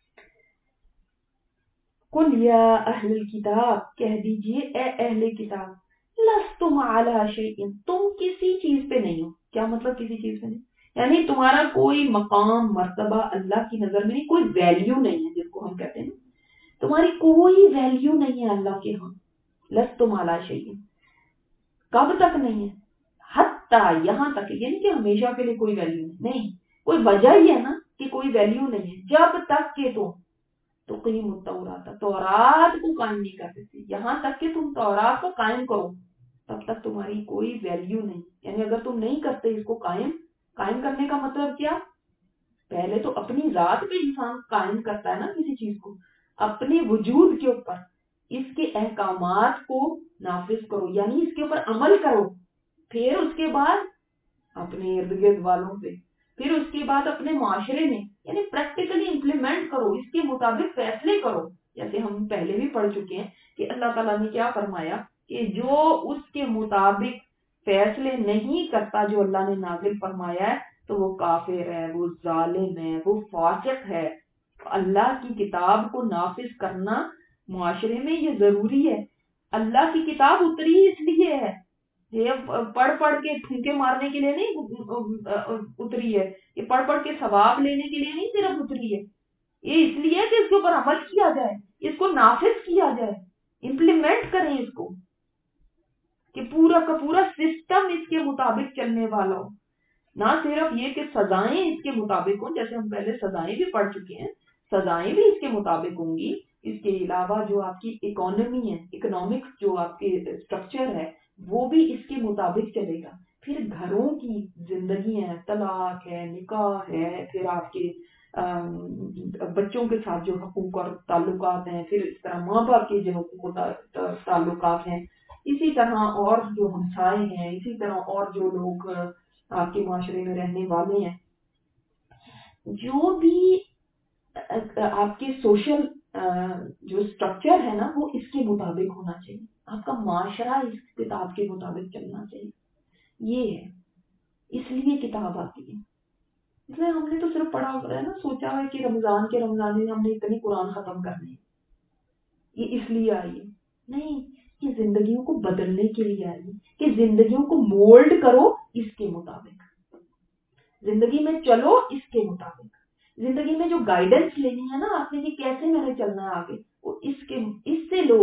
Speaker 1: قل یا اہل الکتاب، کہہ دیجئے اے اہل کتاب، لستم علی شیء، تم کسی چیز پہ نہیں ہو۔ کیا مطلب کسی چیز پہ نہیں؟ یعنی تمہارا کوئی مقام مرتبہ اللہ کی نظر میں نہیں، کوئی ویلیو نہیں ہے، جس کو ہم کہتے ہیں تمہاری کوئی ویلیو نہیں ہے اللہ کے ہاں۔ لستم علی شیء کب تک نہیں ہے؟ حتی، یہاں تک، یعنی کہ ہمیشہ کے لیے کوئی ویلیو نہیں، کوئی وجہ ہی ہے نا کہ کوئی ویلیو نہیں ہے، جب تک کہ تم تو قیم التورات، تورات کو قائم نہیں کر دیتے، یہاں تک کہ تم تورات کو قائم کرو، تب تک تمہاری کوئی ویلیو نہیں. یعنی اگر تم نہیں کرتے اس کو قائم کرنے کا مطلب کیا؟ پہلے تو اپنی ذات پہ انسان قائم کرتا ہے نا کسی چیز کو، اپنے وجود کے اوپر اس کے احکامات کو نافذ کرو، یعنی اس کے اوپر عمل کرو. پھر اس کے بعد اپنے ارد گرد والوں پہ، پھر اس کے بعد اپنے معاشرے میں، یعنی پریکٹیکلی امپلیمنٹ کرو، اس کے مطابق فیصلے کرو. جیسے ہم پہلے بھی پڑھ چکے ہیں کہ اللہ تعالیٰ نے کیا فرمایا کہ جو اس کے مطابق فیصلے نہیں کرتا جو اللہ نے نازل فرمایا ہے تو وہ کافر ہے، وہ ظالم ہے، وہ فاسق ہے. اللہ کی کتاب کو نافذ کرنا معاشرے میں یہ ضروری ہے. اللہ کی کتاب اتری اس لیے ہے، یہ پڑھ کے ٹھونکے مارنے کے لیے نہیں اتری ہے، یہ پڑھ کے ثواب لینے کے لیے نہیں صرف اتری ہے. یہ اس لیے کہ اس کے اوپر عمل کیا جائے، اس کو نافذ کیا جائے، امپلیمنٹ کریں اس کو، کہ پورا کا پورا سسٹم اس کے مطابق چلنے والا ہو. نہ صرف یہ کہ سزائیں اس کے مطابق ہوں، جیسے ہم پہلے سزائیں بھی پڑھ چکے ہیں، سزائیں بھی اس کے مطابق ہوں گی. اس کے علاوہ جو آپ کی اکانومی ہے، اکنامکس جو آپ کے اسٹرکچر ہے وہ بھی اس کے مطابق چلے گا. پھر گھروں کی زندگی ہے، طلاق ہے، نکاح ہے، پھر آپ کے بچوں کے ساتھ جو حقوق اور تعلقات ہیں، پھر اس طرح ماں باپ کے جو حقوق اور تعلقات ہیں، اسی طرح اور جو ہمسائے ہیں، اسی طرح اور جو لوگ آپ کے معاشرے میں رہنے والے ہیں، جو بھی آپ کے سوشل جو اسٹرکچر ہے نا وہ اس کے مطابق ہونا چاہیے. آپ کا معاشرہ اس کتاب کے مطابق چلنا چاہیے. یہ ہے، اس لیے کتاب آتی ہے. اس لیے ہم نے تو صرف پڑھا ہے نا، سوچا ہے کہ رمضان میں ہم نے اتنی قرآن ختم کرنی، یہ اس لیے آئی ہے. نہیں، یہ زندگیوں کو بدلنے کے لیے آئی ہے کہ زندگیوں کو مولڈ کرو اس کے مطابق، زندگی میں چلو اس کے مطابق. زندگی میں جو گائیڈنس لینی ہے نا آپ نے کہ کیسے میں نے چلنا ہے آگے، وہ اس سے لو،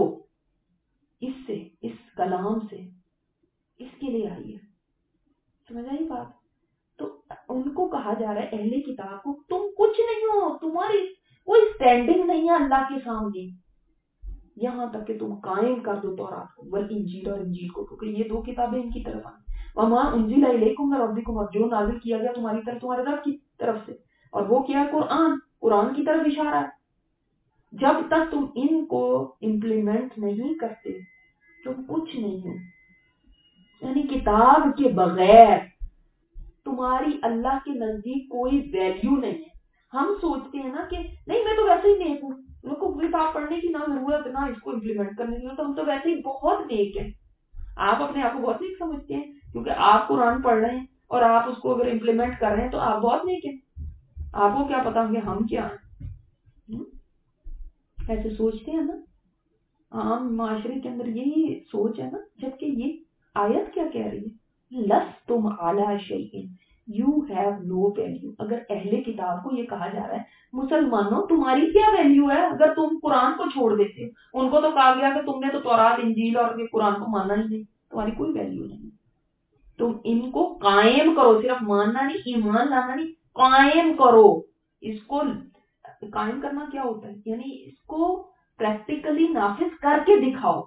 Speaker 1: اس کلام سے، اس کے لیے آئی ہے. سمجھ آئی بات؟ تو ان کو کہا جا رہا ہے اہل کتاب کو تم کچھ نہیں ہو، تمہاری کوئی اسٹینڈنگ نہیں ہے اللہ کے سامنے، یہاں تک کہ تم قائم کر دو تورات کو، والانجیل اور انجیل کو، کیونکہ یہ دو کتابیں ان کی طرف آئیں. وما انزل الیکم من ربکم، اور جو نازل کیا گیا تمہاری طرف تمہارے رب کی طرف سے، اور وہ کیا قرآن کی طرف اشارہ ہے. جب تک تم ان کو امپلیمنٹ نہیں کرتے تم کچھ نہیں ہو. یعنی کتاب کے بغیر تمہاری اللہ کے نزدیک کوئی ویلیو نہیں ہے. ہم سوچتے ہیں نا کہ نہیں میں تو ویسے ہی نیک ہوں، میرے کو کتاب پڑھنے کی نہ ضرورت نہ اس کو امپلیمنٹ کرنے کی، تو ہم تو ویسے ہی بہت نیک ہیں. آپ اپنے آپ کو بہت نیک سمجھتے ہیں کیونکہ آپ قرآن پڑھ رہے ہیں اور آپ اس کو اگر امپلیمنٹ کر رہے ہیں تو آپ بہت نیک ہیں. آپ کو کیا پتا کہ ہم کیا ہیں؟ ایسے سوچتے ہیں نا، عام معاشرے کے اندر یہی سوچ ہے نا. جبکہ یہ آیت کیا کہہ رہی ہے؟ لستم علی شیء یو ہیو نو ویلیو. اگر اہل کتاب کو یہ کہا جا رہا ہے مسلمانوں تمہاری کیا ویلیو ہے اگر تم قرآن کو چھوڑ دیتے ہو؟ ان کو تو کہا گیا کہ تم نے تو تورات انجیل اور قرآن کو مانا ہی نہیں، تمہاری کوئی ویلیو نہیں. تم ان کو قائم کرو، صرف ماننا نہیں، ایمان لانا نہیں، قائم کرو. اس کو قائم کرنا کیا ہوتا ہے؟ یعنی اس کو پریکٹیکلی نافذ کر کے دکھاؤ.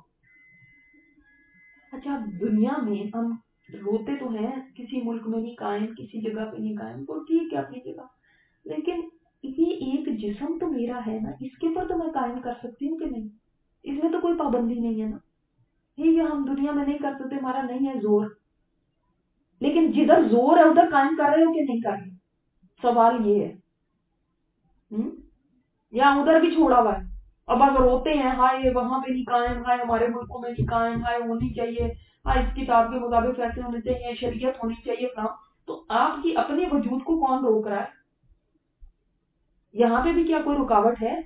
Speaker 1: اچھا دنیا میں ہم روتے تو ہیں کسی ملک میں نہیں قائم، کسی جگہ پہ نہیں قائم، تو ٹھیک ہے اپنی جگہ، لیکن یہ ایک جسم تو میرا ہے نا، اس کے اوپر تو میں قائم کر سکتی ہوں کہ نہیں؟ اس میں تو کوئی پابندی نہیں ہے نا. یہ ہم دنیا میں نہیں کر سکتے، ہمارا نہیں ہے زور، لیکن جدھر زور ہے ادھر قائم کر رہے ہو کہ نہیں کر رہے؟ سوال یہ ہے. یا ادھر بھی چھوڑا ہوا ہے، اب اگر روتے ہیں ہائے وہاں پہ نہیں قائم، ہائے ہمارے ملکوں میں نہیں قائم، ہائے ہونی چاہیے، ہائے اس کتاب کے مطابق فیصلے ہونے چاہیے، شریعت ہونی چاہیے اپنا، تو آپ کی اپنے وجود کو کون روک رہا ہے؟ یہاں پہ بھی کیا کوئی رکاوٹ ہے؟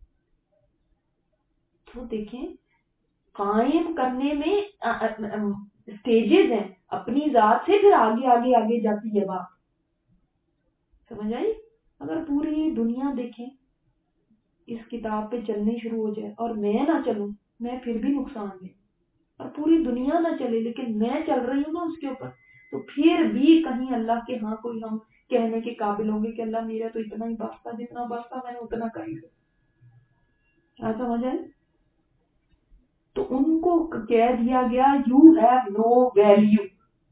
Speaker 1: تو دیکھیں قائم کرنے میں سٹیجز ہیں، اپنی ذات سے پھر آگے آگے آگے جاتی ہے بات. سمجھ آئی؟ اگر پوری دنیا دیکھیں اس کتاب پہ چلنے شروع ہو جائے اور میں نہ چلوں، میں پھر بھی نقصان میں، اور پوری دنیا نہ چلے لیکن میں چل رہی ہوں نا اس کے اوپر، تو پھر بھی کہیں اللہ کے ہاں کوئی ہم کہنے کے قابل ہوں گے کہ اللہ میرا تو اتنا ہی بس تھا، جتنا بس تھا میں نے اتنا کر لیا. سمجھ آئے؟ تو ان کو کہہ دیا گیا یو ہیو نو ویلیو.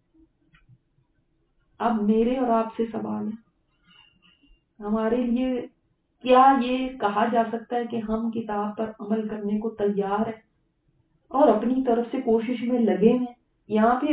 Speaker 1: اب میرے اور آپ سے سوال ہے، ہمارے لیے کیا یہ کہا جا سکتا ہے کہ ہم کتاب پر عمل کرنے کو تیار ہیں اور اپنی طرف سے کوشش میں لگے ہیں، یا پھر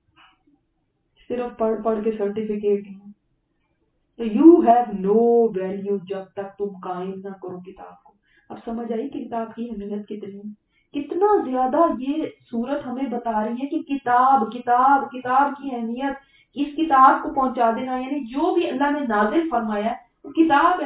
Speaker 1: صرف پڑھ پڑھ کے سرٹیفکیٹ ہیں؟ تو یو ہیو نو ویلیو جب تک تم قائم نہ کرو کتاب کو. اب سمجھ آئی کہ کتاب کی اہمیت کتنی، کتنا زیادہ یہ صورت ہمیں بتا رہی ہے کہ کتاب کتاب کتاب کی اہمیت، اس کتاب کو پہنچا دینا، یعنی جو بھی اللہ نے نازل فرمایا ہے وہ کتاب ہے،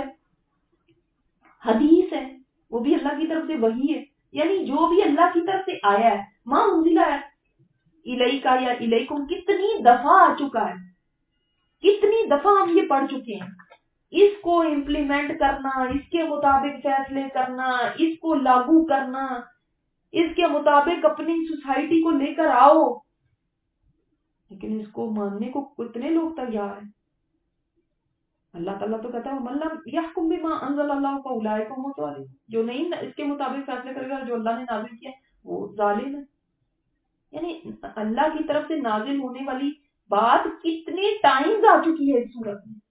Speaker 1: حدیث ہے، وہ بھی اللہ کی طرف سے وحی ہے، یعنی جو بھی اللہ کی طرف سے آیا ہے، ماں انزلہ ہے الیکا یا الیکم کتنی دفعہ آ چکا ہے، کتنی دفعہ ہم یہ پڑھ چکے ہیں. اس کو امپلیمنٹ کرنا، اس کے مطابق فیصلے کرنا، اس کو لاگو کرنا، اس کے مطابق اپنی سوسائٹی کو لے کر آؤ، لیکن اس کو ماننے کو کتنے لوگ تیار ہیں؟ اللہ تعالیٰ تو کہتا ہے من لم یحکم بما انزل اللہ فاولئک هم الظالمون، جو نہیں اس کے مطابق فیصلے کرے گا، جو اللہ نے نازل کیا وہ ظالم ہے. یعنی اللہ کی طرف سے نازل ہونے والی بات کتنے ٹائمز آ چکی ہے اس صورت میں،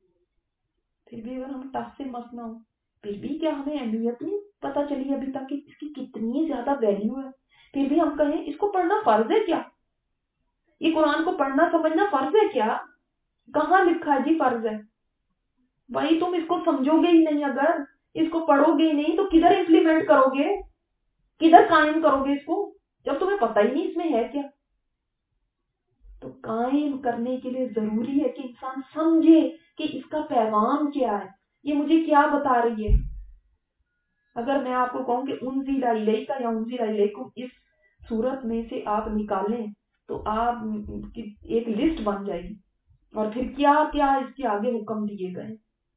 Speaker 1: پھر بھی اگر ہم ٹس سے مس نہ ہو، پھر بھی کیا ہمیں اہمیت نہیں پتا چلی ابھی تک کہ اس کی کتنی زیادہ ویلیو ہے؟ پھر بھی ہم کہیں اس کو پڑھنا فرض ہے کیا؟ یہ قرآن کو پڑھنا سمجھنا فرض ہے کیا؟ کہاں لکھا ہے جی فرض ہے؟ بھائی تم اس کو سمجھو گے ہی نہیں، اگر اس کو پڑھو گے ہی نہیں تو کدھر امپلیمنٹ کرو گے، کدھر قائم کرو گے اس کو، جب تمہیں پتہ ہی نہیں اس میں ہے کیا؟ تو قائم کرنے کے لیے ضروری ہے کہ انسان سمجھے کہ اس کا پیغام کیا ہے، یہ مجھے کیا بتا رہی ہے. اگر میں آپ کو کہوں کہ انزل الیک یا انزل الیکم اس صورت میں سے آپ نکالیں تو آپ کی ایک لسٹ بن جائے گی، اور پھر کیا کیا اس کے آگے حکم دیے گئے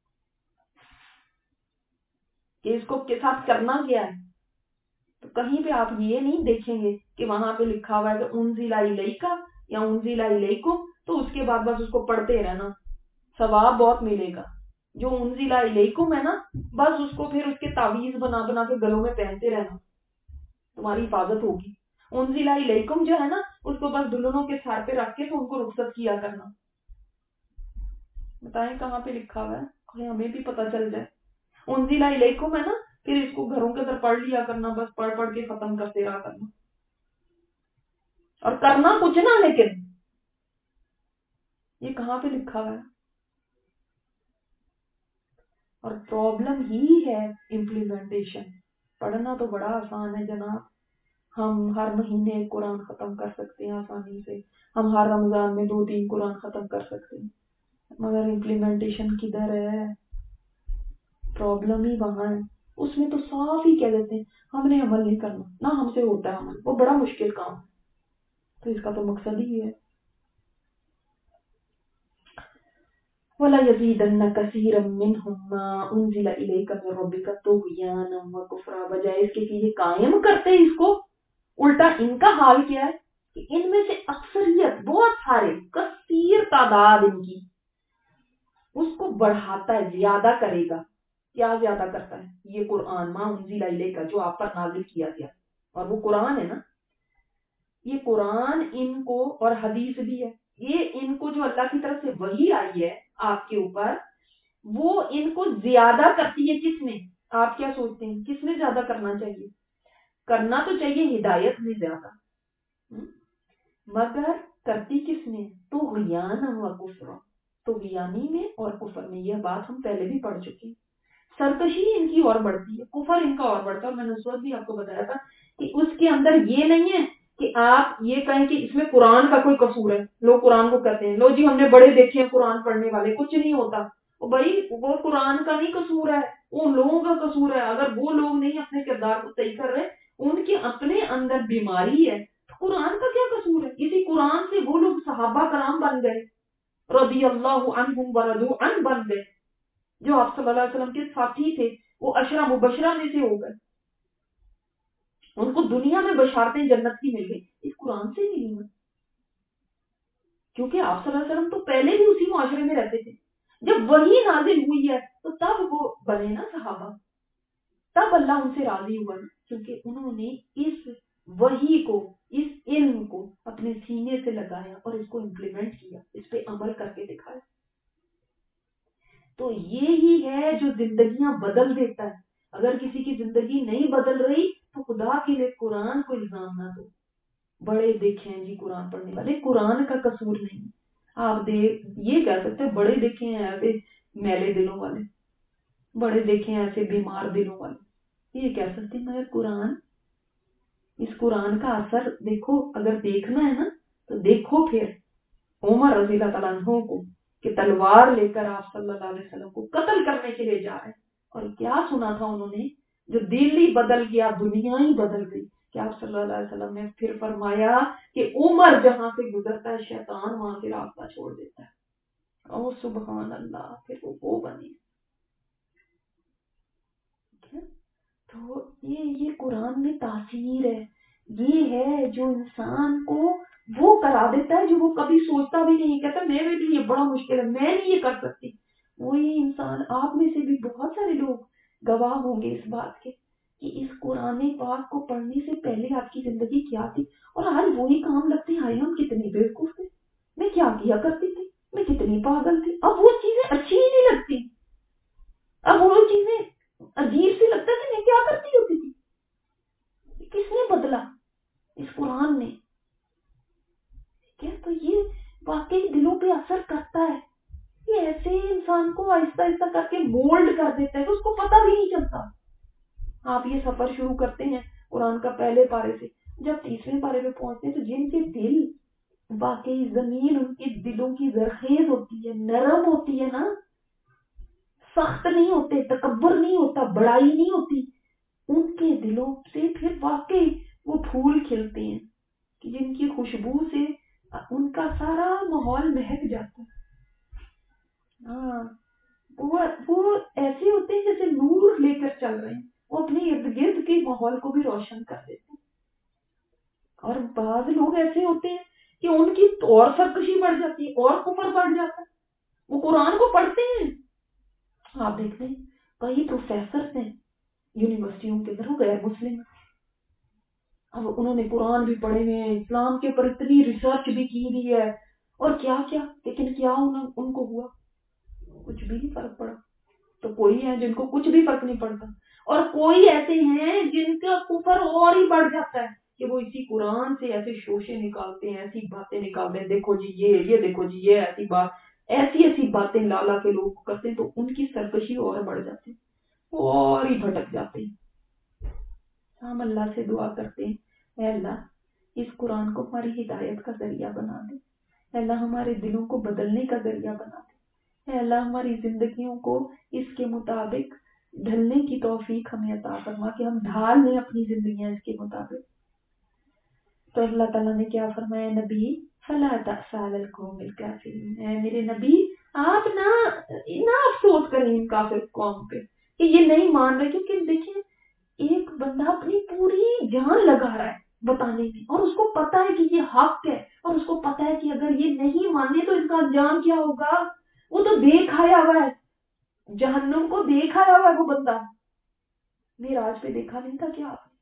Speaker 1: کہ اس کو کے ساتھ کرنا کیا ہے. تو کہیں پہ آپ یہ نہیں دیکھیں گے کہ وہاں پہ لکھا ہوا ہے کہ انزل الیک یا انزل الیکم تو اس کے بعد بس اس کو پڑھتے رہنا، ثواب بہت ملے گا. جو انزل الیکم ہے نا، بس اس کو پھر اس کے تعویذ بنا بنا کے گلوں میں پہنتے رہنا، تمہاری حفاظت ہوگی. انزل الیکم جو ہے نا، اس کو بس دلہنوں کے سر پہ رکھ کے تو ان کو رخصت کیا کرنا. بتائیں کہاں پہ لکھا ہوا ہے، کہیں ہمیں بھی پتہ چل جائے. انزل الیکم ہے نا، پھر اس کو گھروں کے اندر پڑھ لیا کرنا، بس پڑھ پڑھ کے ختم کرتے رہا کرنا، اور کرنا کچھ نہ، لیکن یہ کہاں پہ لکھا ہوا ہے؟ اور پرابلم ہی ہے امپلیمنٹیشن. پڑھنا تو بڑا آسان ہے جناب، ہم ہر مہینے ایک قرآن ختم کر سکتے ہیں آسانی سے، ہم ہر رمضان میں 2-3 قرآن ختم کر سکتے ہیں، مگر امپلیمنٹیشن کدھر ہے؟ پرابلم ہی وہاں ہے. اس میں تو صاف ہی کہہ دیتے ہیں ہم نے عمل نہیں کرنا، نہ ہم سے ہوتا ہے عمل، وہ بڑا مشکل کام ہے. تو اس کا تو مقصد ہی ہے وَلَا يَزِيدَنَّ كَثِيرًا مِّنْهُم مَّا أُنزِلَ إِلَيْكَ مِن رَّبِّكَ طُغْيَانًا وَكُفْرًا، بجائے اس کے کہ یہ قائم کرتے اس کو، الٹا ان کا حال کیا ہے کہ ان میں سے اکثریت، بہت سارے، کثیر تعداد ان کی اس کو بڑھاتا ہے، زیادہ کرے گا. کیا زیادہ کرتا ہے؟ یہ قرآن ما انزل الیک جو آپ پر نازل کیا گیا، اور وہ قرآن ہے نا، یہ قرآن ان کو، اور حدیث بھی ہے، یہ ان کو جو اللہ کی طرف سے وحی آئی ہے آپ کے اوپر، وہ ان کو زیادہ کرتی ہے. کس نے؟ آپ کیا سوچتے ہیں کس نے زیادہ کرنا چاہیے؟ کرنا تو چاہیے ہدایت میں زیادہ، مگر کرتی کس نے؟ طغیان و کفر، طغیانی میں اور کفر میں. یہ بات ہم پہلے بھی پڑھ چکے ہیں. سرکشی ان کی اور بڑھتی ہے، کفر ان کا اور بڑھتا ہے. اور میں نے اس وقت بھی آپ کو بتایا تھا کہ اس کے اندر یہ نہیں ہے کہ آپ یہ کہیں کہ اس میں قرآن کا کوئی قصور ہے. لوگ قرآن کو کہتے ہیں لو جی ہم نے بڑے دیکھے ہیں قرآن پڑھنے والے، کچھ نہیں ہوتا. بھائی وہ قرآن کا نہیں قصور ہے، وہ لوگوں کا قصور ہے. اگر وہ لوگ نہیں اپنے کردار کو صحیح کر رہے، ان کے اپنے اندر بیماری ہے، قرآن کا کیا قصور ہے؟ اسی قرآن سے وہ لوگ صحابہ کرام بن گئے، رضی اللہ عنہم ورضوا عنہ بن گئے. جو آپ صلی اللہ علیہ وسلم کے ساتھی تھے وہ عشرہ مبشرہ میں سے ہو گئے، ان کو دنیا میں بشارتیں جنت کی مل گئی، اس قرآن سے ملی ہیں. کیونکہ آپ صلی اللہ علیہ وسلم تو پہلے بھی اسی معاشرے میں رہتے تھے. جب وہی نازل ہوئی ہے تو تب وہ بنے نا صحابہ، تب اللہ ان سے راضی ہوا، کیونکہ انہوں نے اس وحی کو، اس علم کو اپنے سینے سے لگایا اور اس کو امپلیمنٹ کیا، اس پہ عمل کر کے دکھایا۔ تو یہی ہے جو زندگیاں بدل دیتا ہے۔ اگر کسی کی زندگی نہیں بدل رہی تو خدا کے لیے قرآن کو الزام نہ دو۔ بڑے دیکھے ہیں جی قرآن پڑھنے والے، قرآن کا قصور نہیں۔ آپ یہ کہہ سکتے بڑے دیکھے ہیں ایسے میلے دلوں والے، بڑے دیکھے ہیں ایسے بیمار دلوں والے، یہ کہہ سکتے مگر قرآن، اس قرآن کا اثر دیکھو۔ اگر دیکھنا ہے نا تو دیکھو پھر عمر رضی اللہ تعالیٰ عنہ کو کہ تلوار لے کر آپ صلی اللہ علیہ وسلم کو قتل کرنے کے لیے جا رہے ہیں، اور کیا سنا تھا انہوں نے، جو دل ہی بدل گیا، دنیا ہی بدل گئی کہ آپ صلی اللہ علیہ وسلم نے پھر فرمایا کہ عمر جہاں سے گزرتا ہے شیطان وہاں سے راستہ چھوڑ دیتا ہے۔ او سبحان اللہ، پھر وہ بنی۔ تو یہ قرآن میں تاثیر ہے، یہ ہے جو انسان کو وہ کرا دیتا ہے جو وہ کبھی سوچتا بھی نہیں، کہتا میرے لیے یہ بڑا مشکل ہے، میں نہیں یہ کر سکتی۔ وہی انسان، آپ میں سے بھی بہت سارے لوگ گواہ ہوں گے اس بات کے کہ اس قرآن پاک کو پڑھنے سے پہلے آپ کی زندگی کیا تھی، اور آج وہی کام لگتے ہیں، ہم کتنی بیوقوف تھے، میں کیا کیا کرتی تھی، میں کتنی پاگل تھی۔ اب وہ چیزیں اچھی ہی نہیں لگتی، اب وہ چیزیں عجیب سی لگتا ہے کہ میں کیا کرتی ہوتی تھی۔ کس نے بدلا؟ اس قرآن نے۔ تو یہ واقعی دلوں پہ اثر کرتا ہے، یہ ایسے انسان کو آہستہ آہستہ کر کے مولڈ کر دیتا ہے کہ اس کو پتہ بھی نہیں چلتا۔ آپ یہ سفر شروع کرتے ہیں قرآن کا پہلے پارے سے، جب تیسرے پارے پہ پہنچتے ہیں تو جن کے دل واقعی زمین ان کے دلوں کی زرخیز ہوتی ہے، نرم ہوتی ہے نا، سخت نہیں ہوتے، تکبر نہیں ہوتا، بڑائی نہیں ہوتی، ان کے دلوں سے پھر واقعی وہ پھول کھلتے ہیں کہ جن کی خوشبو سے ان کا سارا ماحول مہک جاتا ہے۔ ہاں، وہ ایسے ہوتے ہیں جیسے نور لے کر چل رہے ہیں، وہ اپنے ارد گرد کے ماحول کو بھی روشن کر دیتے ہیں۔ اور بعض لوگ ایسے ہوتے ہیں کہ ان کی اور سرکشی بڑھ جاتی ہے اور کفر بڑھ جاتا ہے، وہ قرآن کو پڑھتے ہیں۔ آپ دیکھتے ہیں کئی پروفیسر ہیں یونیورسٹیوں کے اندر، وہ غیر مسلم، اب انہوں نے قرآن بھی پڑھے ہوئے ہیں، اسلام کے اوپر اتنی ریسرچ بھی کی ہوئی ہے اور کیا کیا، لیکن کیا ان کو ہوا؟ کچھ بھی نہیں فرق پڑا۔ تو کوئی ہے جن کو کچھ بھی فرق نہیں پڑتا، اور کوئی ایسے ہیں جن کا کفر اور ہی بڑھ جاتا ہے کہ وہ اسی قرآن سے ایسے شوشے نکالتے ہیں، ایسی باتیں نکالتے ہیں، دیکھو جی یہ دیکھو جی یہ ایسی بات، ایسی باتیں لالا کے لوگ کرتے ہیں، تو ان کی سرکشی اور بڑھ جاتی ہے، وہ اور ہی بھٹک جاتے ہیں۔ ہم اللہ سے دعا کرتے ہیں، اے اللہ اس قرآن کو ہماری ہدایت کا ذریعہ بنا دے، اے اللہ ہمارے دلوں کو بدلنے کا ذریعہ بنا دے، اے اللہ ہماری زندگیوں کو اس کے مطابق ڈھلنے کی توفیق ہمیں عطا فرما کہ ہم ڈھال لیں اپنی زندگیاں اس کے مطابق۔ تو اللہ تعالیٰ نے کیا فرمایا، نبی فلا تأس علی القوم الکافرین، اے میرے نبی آپ نہ افسوس کریں ان کافر قوم پہ کہ یہ نہیں مان رہے، کیونکہ دیکھیں ایک بندہ اپنی پوری جان لگا رہا ہے بتانے میں، اور اس کو پتا ہے کہ یہ حق ہے، اور اس کو پتا ہے کہ اگر یہ نہیں مانے تو اس کا انجام کیا ہوگا۔ وہ تو دیکھ آیا ہوا ہے، جہنم کو دیکھ آیا ہوا ہے وہ بندہ، معراج پہ دیکھا نہیں تھا کیا آپ نے؟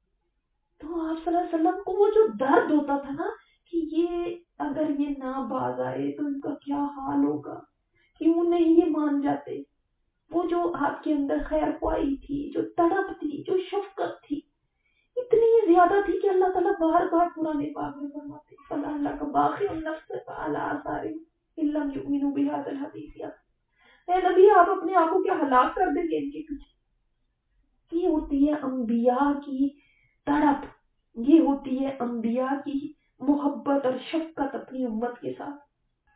Speaker 1: تو آپ صلی اللہ علیہ وسلم کو وہ جو درد ہوتا تھا نا کہ یہ اگر یہ نہ باز آئے تو ان کا کیا حال ہوگا، کیوں نہیں یہ مان جاتے، وہ جو آپ کے اندر خیر خواہی تھی، جو تڑپ تھی، جو شفقت تھی، اتنی زیادہ تھی کہ اللہ تعالیٰ بار بار قرآن پاک میں فرماتے ہیں فَلَا اللَّهُ بَاخِعٌ نَفْسَكَ عَلَىٰ آثَارِهِمْ إِن لَّمْ يُؤْمِنُوا بِهَٰذَا الْحَدِيثِ۔ اے نبی آپ اپنے آپ کو کیا ہلاک کر دیں گے ان کے پیچھے؟ یہ ہوتی ہے انبیاء کی تڑپ، یہ ہوتی ہے انبیاء کی محبت اور شفقت اپنی امت کے ساتھ۔